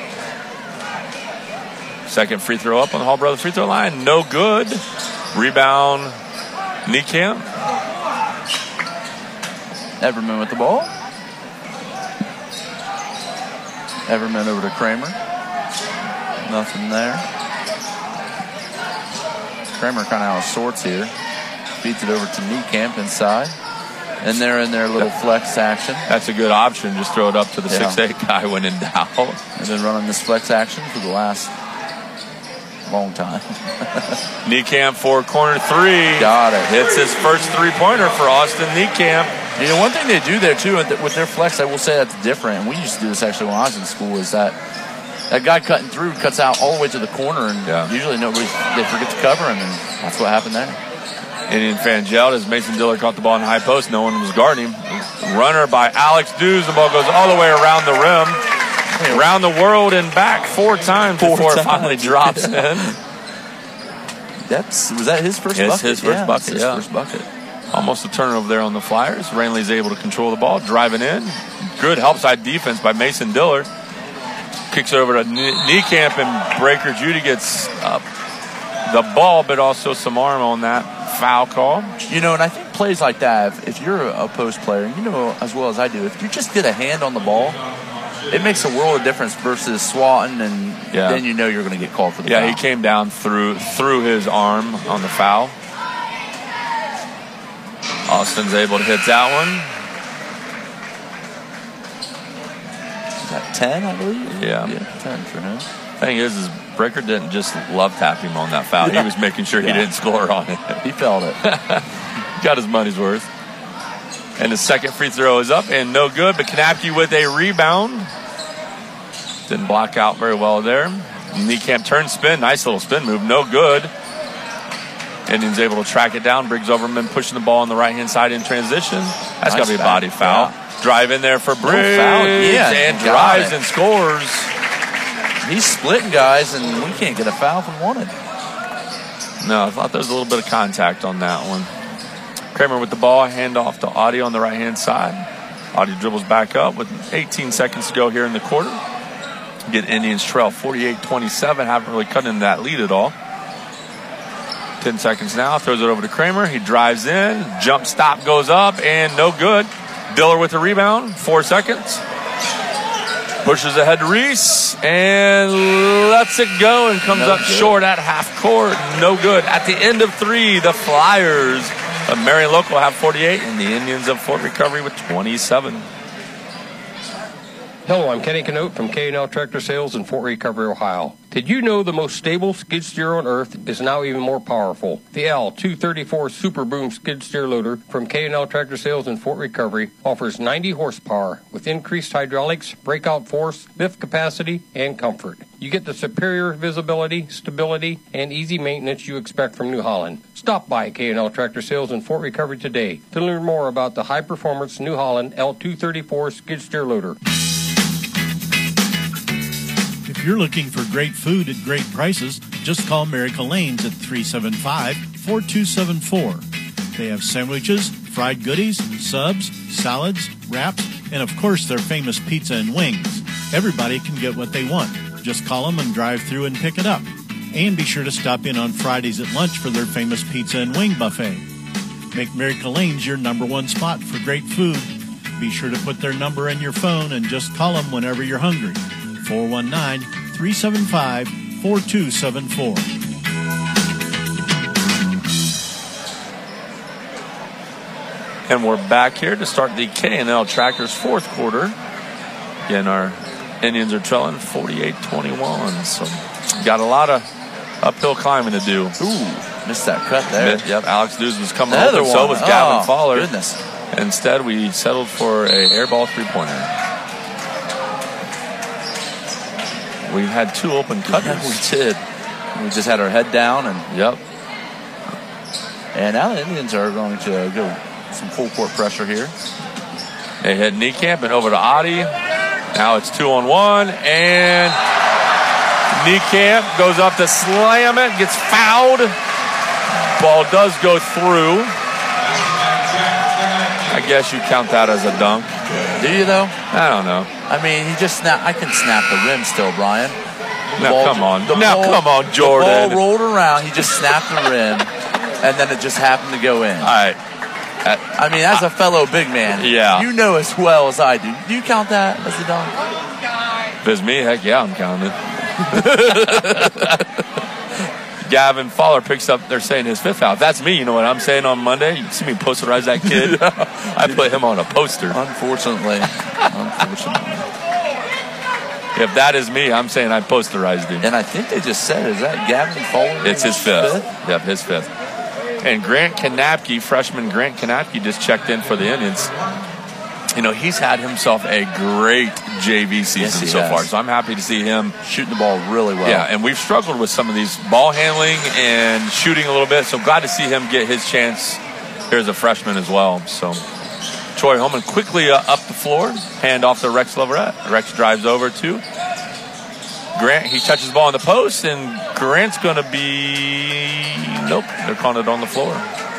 Second free throw up on the Hall Brothers free throw line. No good. Rebound, Niekamp. Everman with the ball. Everman over to Kramer. Nothing there. Kramer kind of out of sorts here. Feeds it over to Niekamp inside. And they're in their little flex action. That's a good option. Just throw it up to the 6'8" guy when in doubt. They've been running this flex action for the last long time. Niekamp for corner 3. Got it. Hits his first 3-pointer for Austin Niekamp. One thing they do there, too, with their flex, I will say that's different, and we used to do this actually when I was in school, is that guy cutting through cuts out all the way to the corner, and usually they forget to cover him, and that's what happened there. Indian fan yelled as Mason Diller caught the ball in the high post. No one was guarding him. Runner by Alex Dews. The ball goes all the way around the rim, around the world and back 4 times before it finally drops in. Was that his first bucket? His first bucket, his first bucket. Almost a turnover there on the Flyers. Rainley's able to control the ball, driving in. Good help side defense by Mason Diller. Kicks it over to Niekamp, and Breaker Judy gets the ball, but also some arm on that foul call. And I think plays like that, if you're a post player, as well as I do, if you just get a hand on the ball, it makes a world of difference versus swatting, and then you're going to get called for the foul. Yeah, he came down through his arm on the foul. Austin's able to hit that one. Is that 10, I believe? Yeah. 10 for him. Thing is Breaker didn't just love tap him on that foul. He was making sure he didn't score on it. He felt it. Got his money's worth. And the second free throw is up and no good, but Kanapke with a rebound. Didn't block out very well there. Niekamp turn spin. Nice little spin move. No good. Indians able to track it down. Briggs Overman pushing the ball on the right-hand side in transition. That's got to be a body foul. Yeah. Drive in there for Briggs. And drives and scores. He's splitting guys, and we can't get a foul from wanted. No, I thought there was a little bit of contact on that one. Kramer with the ball, hand off to Audie on the right-hand side. Audie dribbles back up with 18 seconds to go here in the quarter. Get Indians trail 48-27. Haven't really cut into that lead at all. 10 seconds now. Throws it over to Kramer. He drives in. Jump stop goes up and no good. Diller with the rebound. 4 seconds. Pushes ahead to Reese and lets it go and comes up short at half court. No good. At the end of 3, the Flyers of Marion Local have 48 and the Indians of Fort Recovery with 27. Hello, I'm Kenny Canote from K&L Tractor Sales in Fort Recovery, Ohio. Did you know the most stable skid steer on earth is now even more powerful? The L234 Super Boom skid steer loader from K&L Tractor Sales in Fort Recovery offers 90 horsepower with increased hydraulics, breakout force, lift capacity, and comfort. You get the superior visibility, stability, and easy maintenance you expect from New Holland. Stop by K&L Tractor Sales in Fort Recovery today to learn more about the high-performance New Holland L234 skid steer loader. If you're looking for great food at great prices, just call Miracle Lanes at 375-4274. They have sandwiches, fried goodies, subs, salads, wraps, and of course their famous pizza and wings. Everybody can get what they want. Just call them and drive through and pick it up. And be sure to stop in on Fridays at lunch for their famous pizza and wing buffet. Make Miracle Lanes your #1 spot for great food. Be sure to put their number in your phone and just call them whenever you're hungry. 419-375-4274. And we're back here to start the K&L Tractors fourth quarter. Again, our Indians are trailing 48-21. So got a lot of uphill climbing to do. Ooh, missed that cut there. Yep, Alex Dews was coming over, so was Gavin Fowler. Goodness. Instead, we settled for a airball three-pointer. We had two open cutters. We did. We just had our head down. Yep. And now the Indians are going to go some full court pressure here. They hit Niekamp and over to Adi. Now it's 2-on-1. And Niekamp goes up to slam it. Gets fouled. Ball does go through. I guess you count that as a dunk. Do you, though? I don't know. I mean, he just snapped. I can snap the rim still, Brian. Come on, Jordan. The ball rolled around. He just snapped the rim, and then it just happened to go in. All right. I mean, as a fellow big man, yeah, you know as well as I do. Do you count that as a dunk? If it's me, heck yeah, I'm counting it. Gavin Fowler picks up, they're saying his fifth foul. If that's me, you know what I'm saying on Monday? You see me posterize that kid? I put him on a poster. Unfortunately. If that is me, I'm saying I posterized him. And I think they just said, is that Gavin Fowler? It's his fifth. Yep, his fifth. And Grant Kanapke, freshman Grant Kanapke, just checked in for the Indians. You know, he's had himself a great JV season so far, so I'm happy to see him shooting the ball really well. Yeah, and we've struggled with some of these ball handling and shooting a little bit, so glad to see him get his chance here as a freshman as well. So Troy Holman quickly up the floor, hand off to Rex Leverett. Rex drives over to Grant. He touches the ball in the post, and Grant's going to be... Nope, they're calling it on the floor.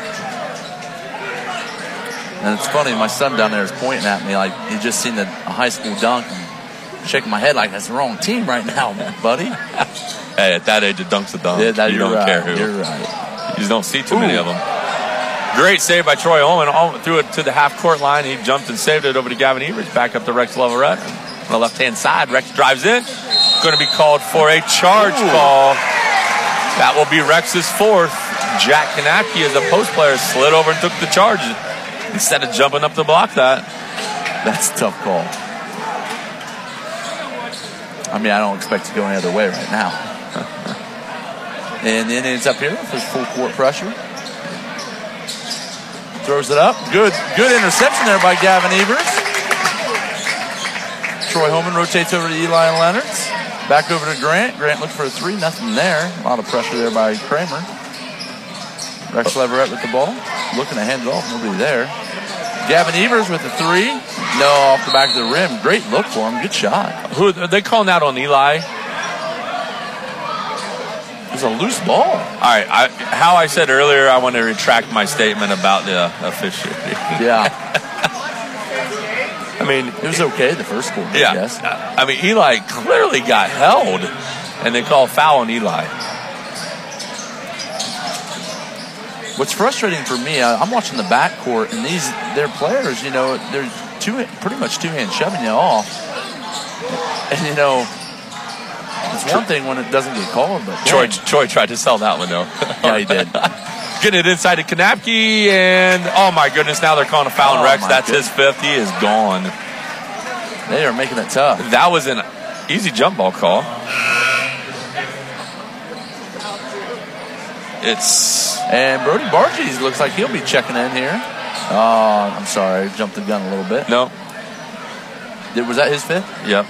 And it's funny, my son down there is pointing at me like he just seen a high school dunk and shaking my head like that's the wrong team right now, buddy. Hey, at that age, a dunk's a dunk. Yeah, you don't care who. You're right. You just don't see too many of them. Great save by Troy Holman. Threw it to the half-court line. He jumped and saved it over to Gavin Evers. Back up to Rex Leverett. On the left-hand side, Rex drives in. Going to be called for a charge call. That will be Rex's fourth. Jack Kanapke, as a post player, slid over and took the charge instead of jumping up to block that. That's a tough call. I mean, I don't expect to go any other way right now. And the Indians up here for full court pressure. Throws it up. Good interception there by Gavin Evers. Troy Holman rotates over to Eli Leonards. Back over to Grant. Grant looked for a three. Nothing there. A lot of pressure there by Kramer. Rex Leverett with the ball. Looking to hand it off. Nobody there. Gavin Evers with the three. No, off the back of the rim. Great look for him. Good shot. Who are they calling out on Eli? It's a loose ball. All right. How I said earlier, I want to retract my statement about the officiating. Yeah. I mean, it was okay the first quarter. Yeah. Yes. I mean, Eli clearly got held, and they call foul on Eli. What's frustrating for me, I'm watching the backcourt, and their players, you know, they're pretty much two-hand shoving you off. And, you know, it's one thing when it doesn't get called, but Troy tried to sell that one, though. Yeah, he did. Getting it inside to Kanapke, and oh my goodness, now they're calling a foul on Rex. That's his fifth. He is gone. They are making it tough. That was an easy jump ball call. And Brody Bargy looks like he'll be checking in here. Oh, I'm sorry. Jumped the gun a little bit. No. Was that his fifth? Yep.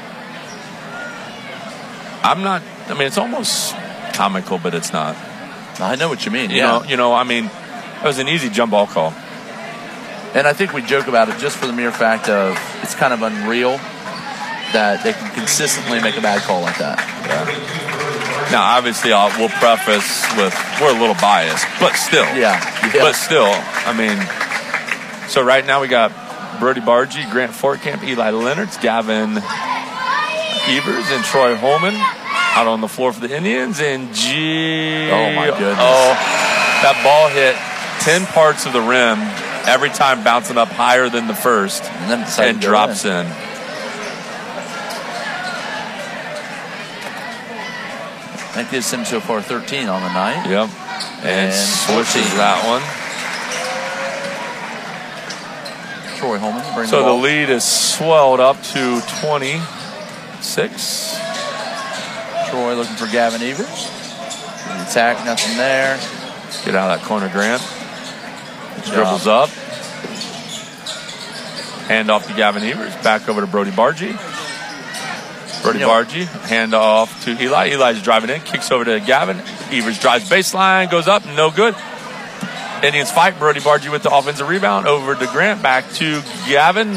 It's almost comical, but it's not. I know what you mean. It was an easy jump ball call. And I think we joke about it just for the mere fact of it's kind of unreal that they can consistently make a bad call like that. Yeah. Now, obviously, we'll preface with we're a little biased, but still. Yeah. But still, so right now we got Brody Bargy, Grant Fortcamp, Eli Leonards, Gavin Evers, and Troy Holman out on the floor for the Indians. And oh my goodness. Oh, that ball hit 10 parts of the rim every time, bouncing up higher than the first, and then drops in. That gives him so far 13 on the night. Yep. And switches that one. Troy Holman brings so the ball. The lead is swelled up to 26. Troy looking for Gavin Evers. The attack, nothing there. Get out of that corner, Grant. Dribbles up. Hand off to Gavin Evers. Back over to Brody Bargy. Bargy. Hand off to Eli. Eli's driving in. Kicks over to Gavin. Evers drives baseline. Goes up. No good. Indians fight. Brody Bargy with the offensive rebound. Over to Grant. Back to Gavin.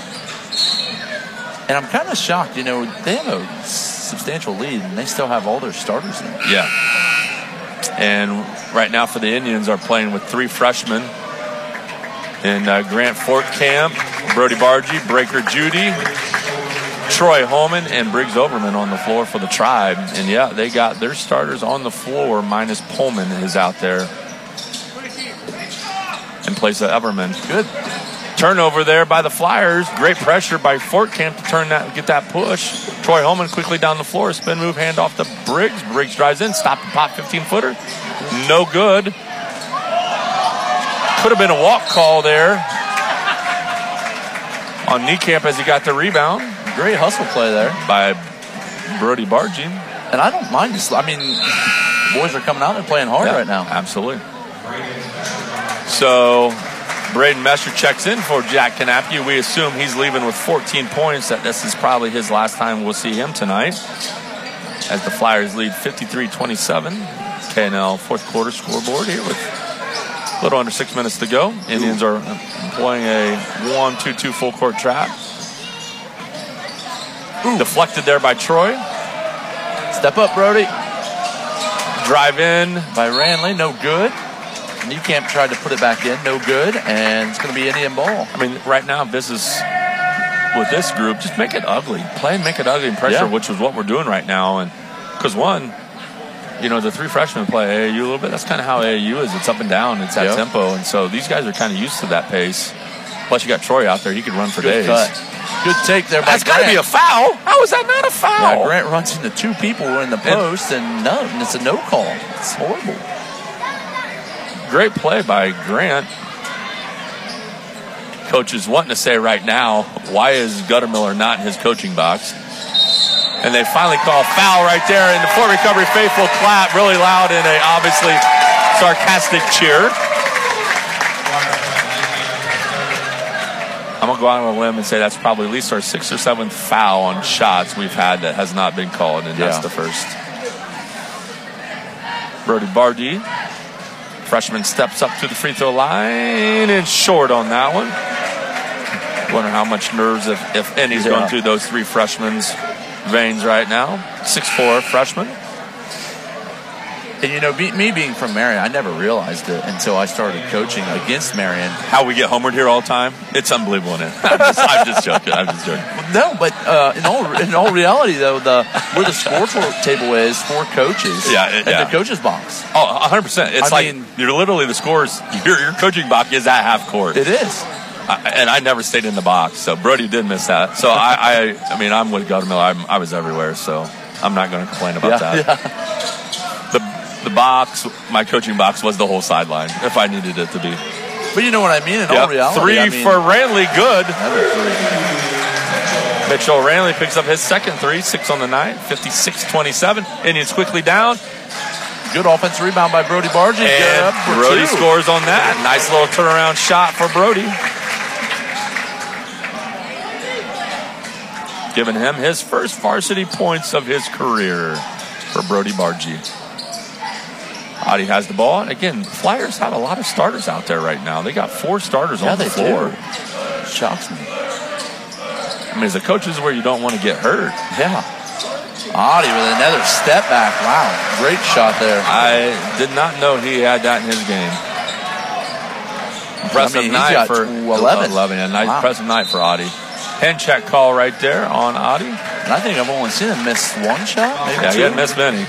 And I'm kind of shocked. They have a substantial lead, and they still have all their starters in it. Yeah. And right now for the Indians are playing with 3 freshmen. And Grant Fortcamp, Brody Bargy, Breaker Judy, Troy Holman, and Briggs Overman on the floor for the Tribe. And yeah, they got their starters on the floor, minus Pullman is out there in place of Everman. Good turnover there by the Flyers. Great pressure by Fortcamp to get that push. Troy Holman quickly down the floor. Spin move, hand off to Briggs. Briggs drives in, stop the pop 15-footer. No good. Could have been a walk call there on Niekamp as he got the rebound. Great hustle play there by Brody Bargy. And I don't mind this. Boys are coming out and playing hard right now. Absolutely. So Braden Messer checks in for Jack Canapke. We assume he's leaving with 14 points. That this is probably his last time we'll see him tonight, as the Flyers lead 53-27. KNL fourth quarter scoreboard here with a little under 6 minutes to go. Indians are employing a 1-2-2 full court trap. Deflected there by Troy. Step up, Brody. Drive in by Ranley. No good. Niekamp tried to put it back in. No good. And it's going to be Indian ball. Right now, this is with this group, just make it ugly. Play and make it ugly and pressure, which is what we're doing right now. And because the 3 freshmen play AAU a little bit. That's kind of how AAU is. It's up and down. It's that tempo. And so these guys are kind of used to that pace. Plus, you got Troy out there. He could run for days. Cut. Good take there by That's got to be a foul. How is that not a foul? Yeah, Grant runs into 2 people in the post, and it's a no call. It's horrible. Great play by Grant. Coach is wanting to say right now, why is Guttermiller not in his coaching box? And they finally call foul right there, and the Fort Recovery faithful clap really loud in a obviously sarcastic cheer. I'm going to go out on a limb and say that's probably at least our 6th or 7th foul on shots we've had that has not been called, and that's the first. Brody Bargy, freshman, steps up to the free throw line and short on that one. Wonder how much nerves, if any, is going through those 3 freshmen's veins right now. 6'4" freshman. And me being from Marion, I never realized it until I started coaching against Marion. How we get homered here all the time? It's unbelievable, isn't it? I'm just joking. No, but in all reality, though, where the score table is for coaches, the coach's box. Oh, 100%. It's you're literally the scores. Your coaching box is at half court. It is. And I never stayed in the box, so Brody did miss that. So I'm with Guttermiller. I was everywhere, so I'm not going to complain about that. Yeah. The box, my coaching box, was the whole sideline if I needed it to be. But you know what I mean? In all reality, 3 for Ranley, good. Another 3. Mitchell Ranley picks up his second three, 6 on the night, 56-27. Indians quickly down. Good offensive rebound by Brody Bargy. And Brody scores on that. Nice little turnaround shot for Brody. Giving him his first varsity points of his career for Brody Bargy. Adi has the ball. And again, Flyers have a lot of starters out there right now. They got 4 starters on the floor. Shocks me. I mean, as a coach, this is where you don't want to get hurt. Yeah. Adi with another step back. Wow. Great shot there. I did not know he had that in his game. Impressive night for 11. A nice impressive night for Adi. Hand check call right there on Adi. And I think I've only seen him miss one shot. Maybe yeah, two. He hadn't missed many.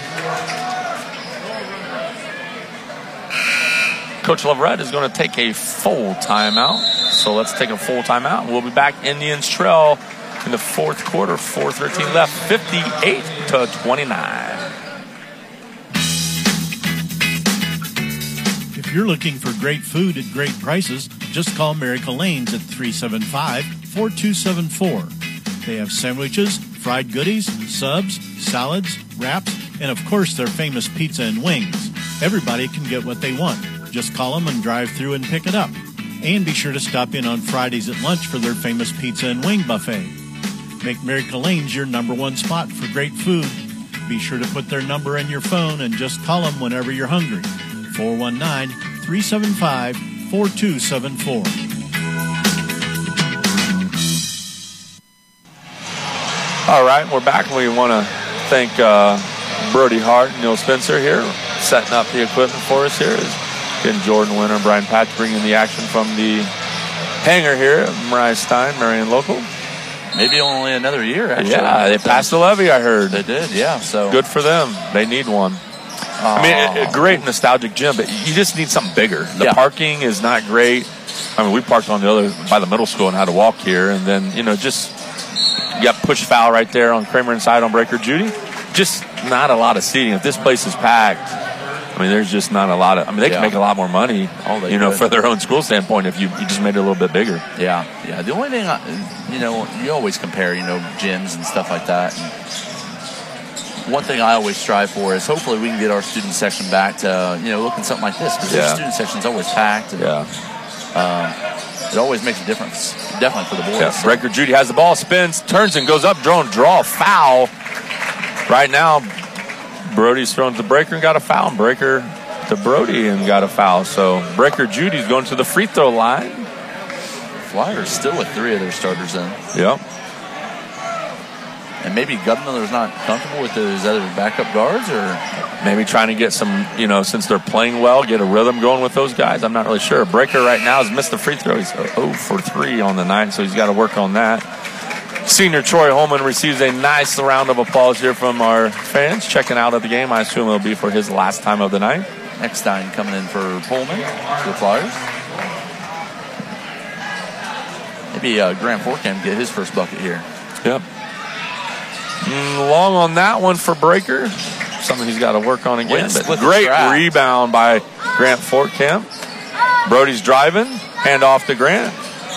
Coach Leverett is going to take a full timeout. So let's take a full timeout. We'll be back. Indians trail in the fourth quarter. 4:13 left, 58-29. If you're looking for great food at great prices, just call Miracle Lanes at 375-4274. They have sandwiches, fried goodies, subs, salads, wraps, and of course their famous pizza and wings. Everybody can get what they want. Just call them and drive through and pick it up. And be sure to stop in on Fridays at lunch for their famous pizza and wing buffet. Make Miracle Lanes your #1 spot for great food. Be sure to put their number in your phone and just call them whenever you're hungry. 419-375-4274. All right, we're back. We want to thank Brody Hart and Neil Spencer here, setting up the equipment for us here. Again, Jordan Winter and Brian Patch bringing the action from the hangar here at Mariah Stein, Marion Local. Maybe only another year, actually. Yeah, they passed the levy, I heard. They did, yeah. So good for them. They need one. I mean, a great nostalgic gym, but you just need something bigger. The parking is not great. I mean, we parked on the other by the middle school and had to walk here, and then just you got push foul right there on Kramer inside on Breaker Judy. Just not a lot of seating. If this place is packed, I mean, there's just not a lot of. I mean, they can make a lot more money, for their own school standpoint if you just made it a little bit bigger. Yeah. The only thing, you always compare, gyms and stuff like that. And one thing I always strive for is hopefully we can get our student section back to, looking something like this, because their student section is always packed. And, it always makes a difference, definitely for the boys. Yeah. Breaker Judy has the ball, spins, turns, and goes up, draw a foul. Right now, Brody's thrown to Breaker and got a foul. Breaker to Brody and got a foul. So Breaker Judy's going to the free throw line. Flyers still with 3 of their starters in. Yep. And maybe Gutmiller's not comfortable with those other backup guards, or maybe trying to get some, since they're playing well, get a rhythm going with those guys. I'm not really sure. Breaker right now has missed the free throw. He's 0 for 3 on the night, so he's got to work on that. Senior Troy Holman receives a nice round of applause here from our fans checking out of the game. I assume it'll be for his last time of the night. Eckstein coming in for Pullman for the Flyers. Maybe Grant Forkham get his first bucket here. Yep. Long on that one for Breaker. Something he's got to work on again. But great rebound by Grant Forkham. Brody's driving. Hand off to Grant.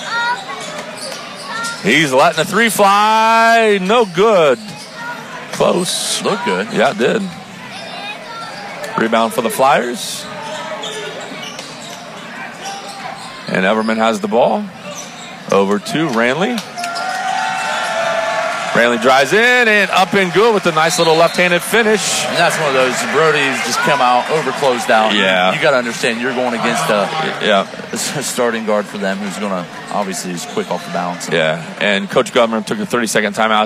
He's letting a 3 fly. No good. Close. Looked good. Yeah, it did. Rebound for the Flyers. And Everman has the ball. Over to Ranley. Ranley drives in and up and good with a nice little left-handed finish. And that's one of those, Brody's just come out, over-closed out. Yeah. You got to understand, you're going against a starting guard for them who's going to, obviously, is quick off the bounce. Yeah, and Coach Gutman took a 30-second timeout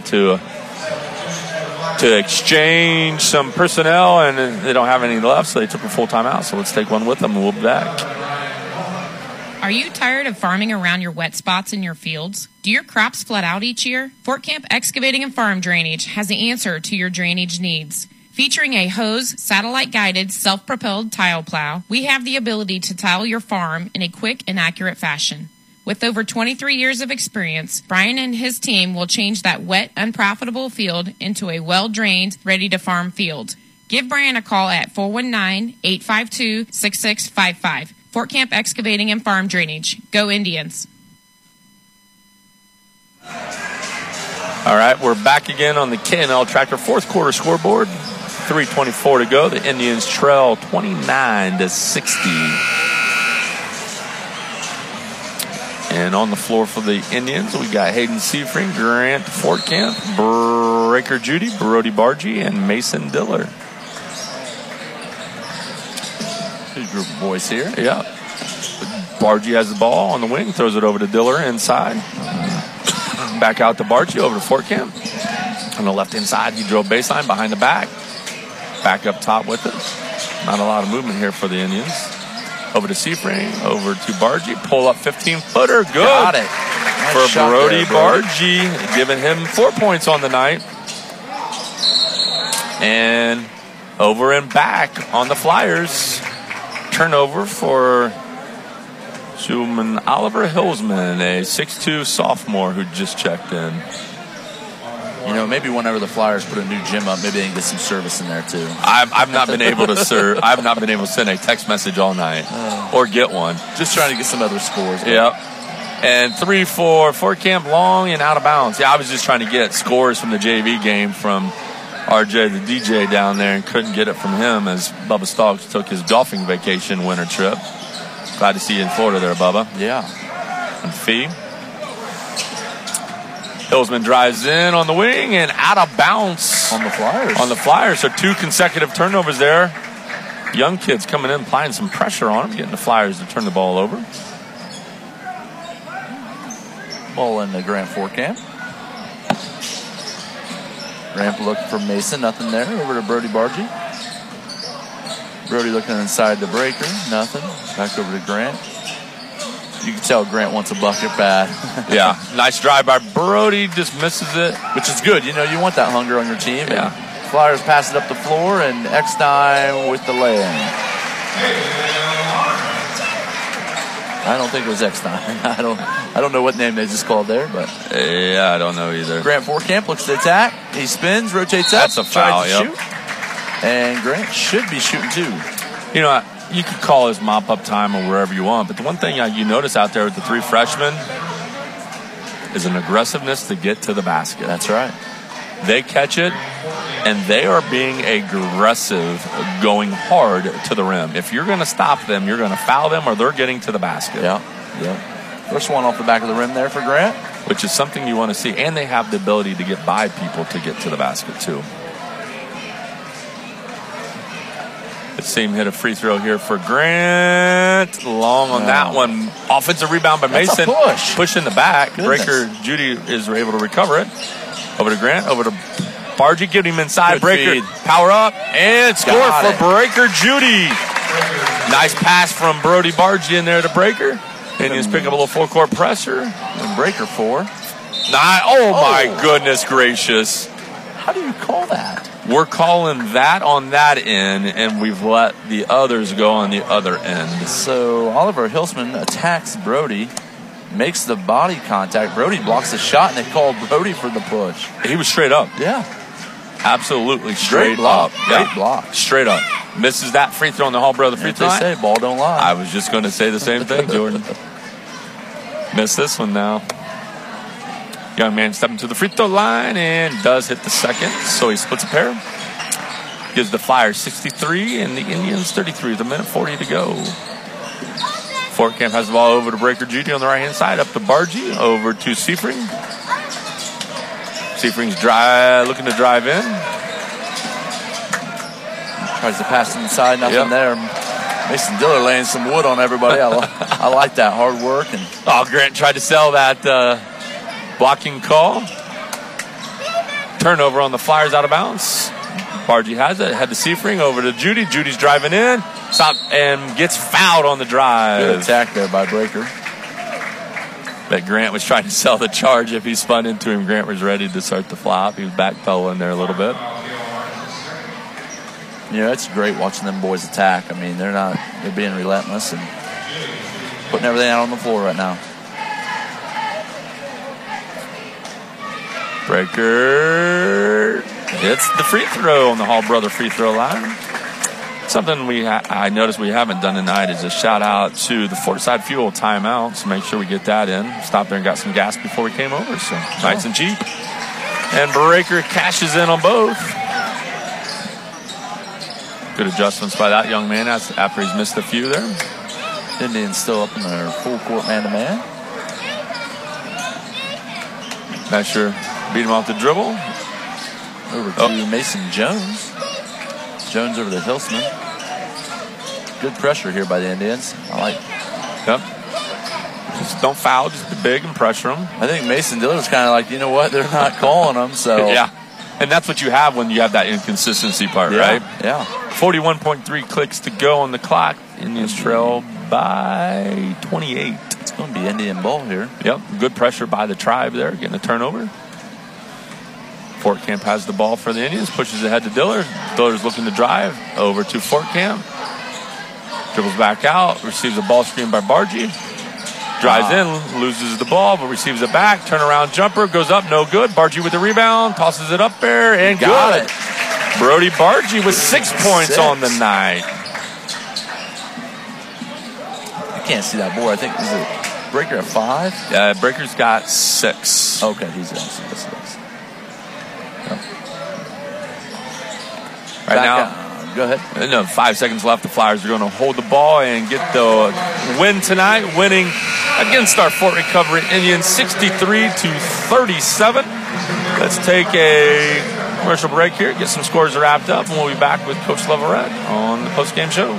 to exchange some personnel, and they don't have any left, so they took a full timeout. So let's take one with them, and we'll be back. Are you tired of farming around your wet spots in your fields? Do your crops flood out each year? Fort Camp Excavating and Farm Drainage has the answer to your drainage needs. Featuring a hose, satellite-guided, self-propelled tile plow, we have the ability to tile your farm in a quick and accurate fashion. With over 23 years of experience, Brian and his team will change that wet, unprofitable field into a well-drained, ready-to-farm field. Give Brian a call at 419-852-6655. Fort Camp Excavating and Farm Drainage. Go Indians. All right, we're back again on the K&L Tractor fourth quarter scoreboard. 3:24 to go. The Indians trail 29-60. And on the floor for the Indians, we got Hayden Seifring, Grant Fortcamp, Breaker Judy, Brody Bargy, and Mason Diller. Good group of boys here. Yeah. Bargy has the ball on the wing, throws it over to Diller inside. Back out to Bargy, over to Fortcamp. On the left-hand side, he drove baseline behind the back. Back up top with it. Not a lot of movement here for the Indians. Over to Seifring, over to Bargy. Pull up 15-footer. Good. Got it. For Brody Bargy, giving him 4 points on the night. And over and back on the Flyers. Turnover for Oliver Hillsman, a 6'2 sophomore who just checked in. You know, maybe whenever the Flyers put a new gym up, maybe they can get some service in there too. I've not been able to I've not been able to send a text message all night or get one. Just trying to get some other scores. Yep. And 3-4 Fortcamp, long and out of bounds. Yeah, I was just trying to get scores from the JV game from RJ, the DJ down there, and couldn't get it from him as Bubba Stoggs took his golfing vacation winter trip. Glad to see you in Florida there, Bubba. Yeah. And Fee. Hillsman drives in on the wing and out of bounds. On the Flyers. On the Flyers. So 2 consecutive turnovers there. Young kids coming in, applying some pressure on them, getting the Flyers to turn the ball over. Ball in the Grant Fortcamp. Grant looking for Mason. Nothing there. Over to Brody Bargy. Brody looking inside the breaker. Nothing. Back over to Grant. You can tell Grant wants a bucket bad. Yeah. Nice drive by Brody. Just misses it. Which is good. You know, you want that hunger on your team. Yeah. And Flyers pass it up the floor, and Eckstein with the lay-in. I don't think it was Eckstein. I don't know what name they just called there, but yeah, I don't know either. Grant Fortcamp looks to attack. He spins, rotates up. That's a foul. Yep. Shoot. And Grant should be shooting too. You know, you could call his mop-up time or wherever you want, but the one thing you notice out there with the 3 freshmen is an aggressiveness to get to the basket. That's right. They catch it, and they are being aggressive, going hard to the rim. If you're going to stop them, you're going to foul them, or they're getting to the basket. Yeah. First one off the back of the rim there for Grant. Which is something you want to see. And they have the ability to get by people to get to the basket, too. Let's see him hit a free throw here for Grant. Long on that one. Offensive rebound by Mason. That's a push in the back. Goodness. Breaker Judy is able to recover it. Over to Grant. Over to Bargy. Get him inside. Good Breaker. feed. Power up. And score for Breaker Judy. Nice pass from Brody Bargy in there to Breaker. Indians pick up a little full-court pressure. And Breaker 4. My goodness gracious. How do you call that? We're calling that on that end, and we've let the others go on the other end. So Oliver Hillsman attacks Brody, makes the body contact. Brody blocks the shot, and they call Brody for the push. He was straight up. Yeah. Absolutely straight block. up. Great block. Straight up. Misses that free throw on the Hall Brother free throw line. They say, ball don't lie. I was just going to say the same thing, Jordan. Missed this one now. Young man stepping to the free throw line and does hit the second, so he splits a pair. Gives the Flyers 63 and the Indians 33 with 1:40 to go. Fortcamp has the ball over to Breaker Judy on the right-hand side, up to Bargy, over to Seifring. Seifring's looking to drive in. Tries to pass inside, nothing there. Mason Diller laying some wood on everybody. I like that hard work. And Grant tried to sell that blocking call. Turnover on the Flyers out of bounds. Bargy has it. Head to Seifring, over to Judy. Judy's driving in. Stop and gets fouled on the drive. Good attack there by Breaker. That Grant was trying to sell the charge. If he spun into him, Grant was ready to start the flop. He was backpedaling there a little bit. Yeah, it's great watching them boys attack. I mean, they're being relentless and putting everything out on the floor right now. Breaker hits the free throw on the Hall Brother free throw line. Something I noticed we haven't done tonight is a shout out to the Fortside Fuel timeout. So make sure we get that in. Stopped there and got some gas before we came over. So nice and cheap. And Breaker cashes in on both. Good adjustments by that young man after he's missed a few there. Indians still up in their full court man-to-man. Mesher beat him off the dribble. Over to Mason Jones. Jones over to Hilsman. Good pressure here by the Indians. I like. Yep. Just don't foul, just be big and pressure them. I think Mason Diller's kind of like, you know what, they're not calling them, so. Yeah. And that's what you have when you have that inconsistency part, right? Yeah. 41.3 clicks to go on the clock. Indians trail by 28. It's going to be Indian ball here. Yep. Good pressure by the Tribe there, getting a turnover. Fort Camp has the ball for the Indians, pushes ahead to Diller. Diller's looking to drive over to Fort Camp. Dribbles back out, receives a ball screen by Bargy. Drives in, loses the ball, but receives it back. Turnaround jumper, goes up, no good. Bargy with the rebound, tosses it up there, and got good. Brody Bargy with 6 points on the night. I can't see that board. I think, is it Breaker at 5? Yeah, Breaker's got 6. Okay, he's got 6. Yep. Right now, go ahead. No, 5 seconds left. The Flyers are going to hold the ball and get the win tonight, winning against our Fort Recovery Indians 63-37. Let's take a commercial break here, get some scores wrapped up, and we'll be back with Coach Leverett on the postgame show.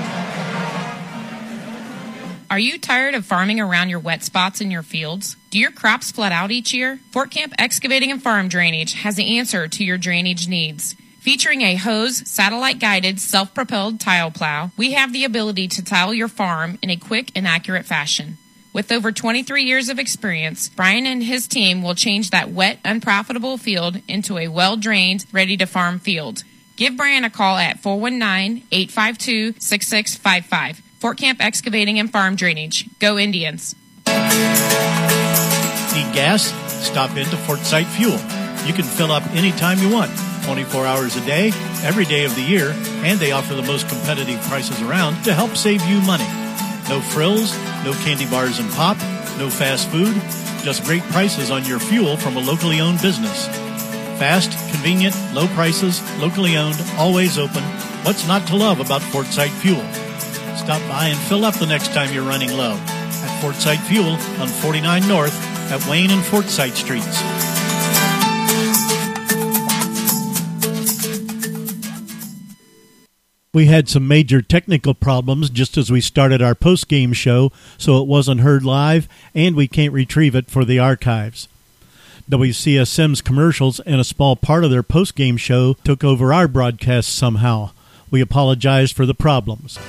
Are you tired of farming around your wet spots in your fields? Do your crops flood out each year? Fort Camp Excavating and Farm Drainage has the answer to your drainage needs. Featuring a hose, satellite-guided, self-propelled tile plow, we have the ability to tile your farm in a quick and accurate fashion. With over 23 years of experience, Brian and his team will change that wet, unprofitable field into a well-drained, ready-to-farm field. Give Brian a call at 419-852-6655. Fort Camp Excavating and Farm Drainage. Go Indians. Need gas? Stop into Fort Sight Fuel. You can fill up anytime you want, 24 hours a day, every day of the year, and they offer the most competitive prices around to help save you money. No frills, no candy bars and pop, no fast food, just great prices on your fuel from a locally owned business. Fast, convenient, low prices, locally owned, always open. What's not to love about Fort Sight Fuel? Stop by and fill up the next time you're running low at Fort Sight Fuel on 49 North at Wayne and Fort Sight Streets. We had some major technical problems just as we started our post-game show, so it wasn't heard live, and we can't retrieve it for the archives. WCSM's commercials and a small part of their post-game show took over our broadcast somehow. We apologize for the problems.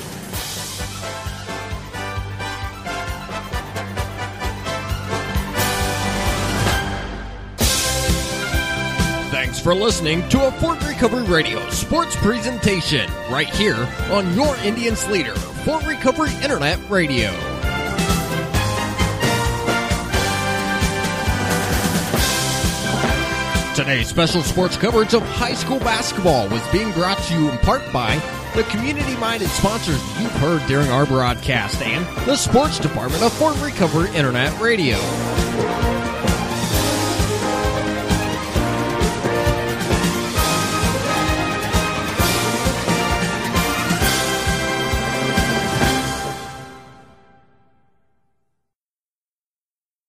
Thanks for listening to a Fort Recovery Radio sports presentation right here on your Indians leader, Fort Recovery Internet Radio. Today's special sports coverage of high school basketball was being brought to you in part by the community-minded sponsors you've heard during our broadcast and the sports department of Fort Recovery Internet Radio.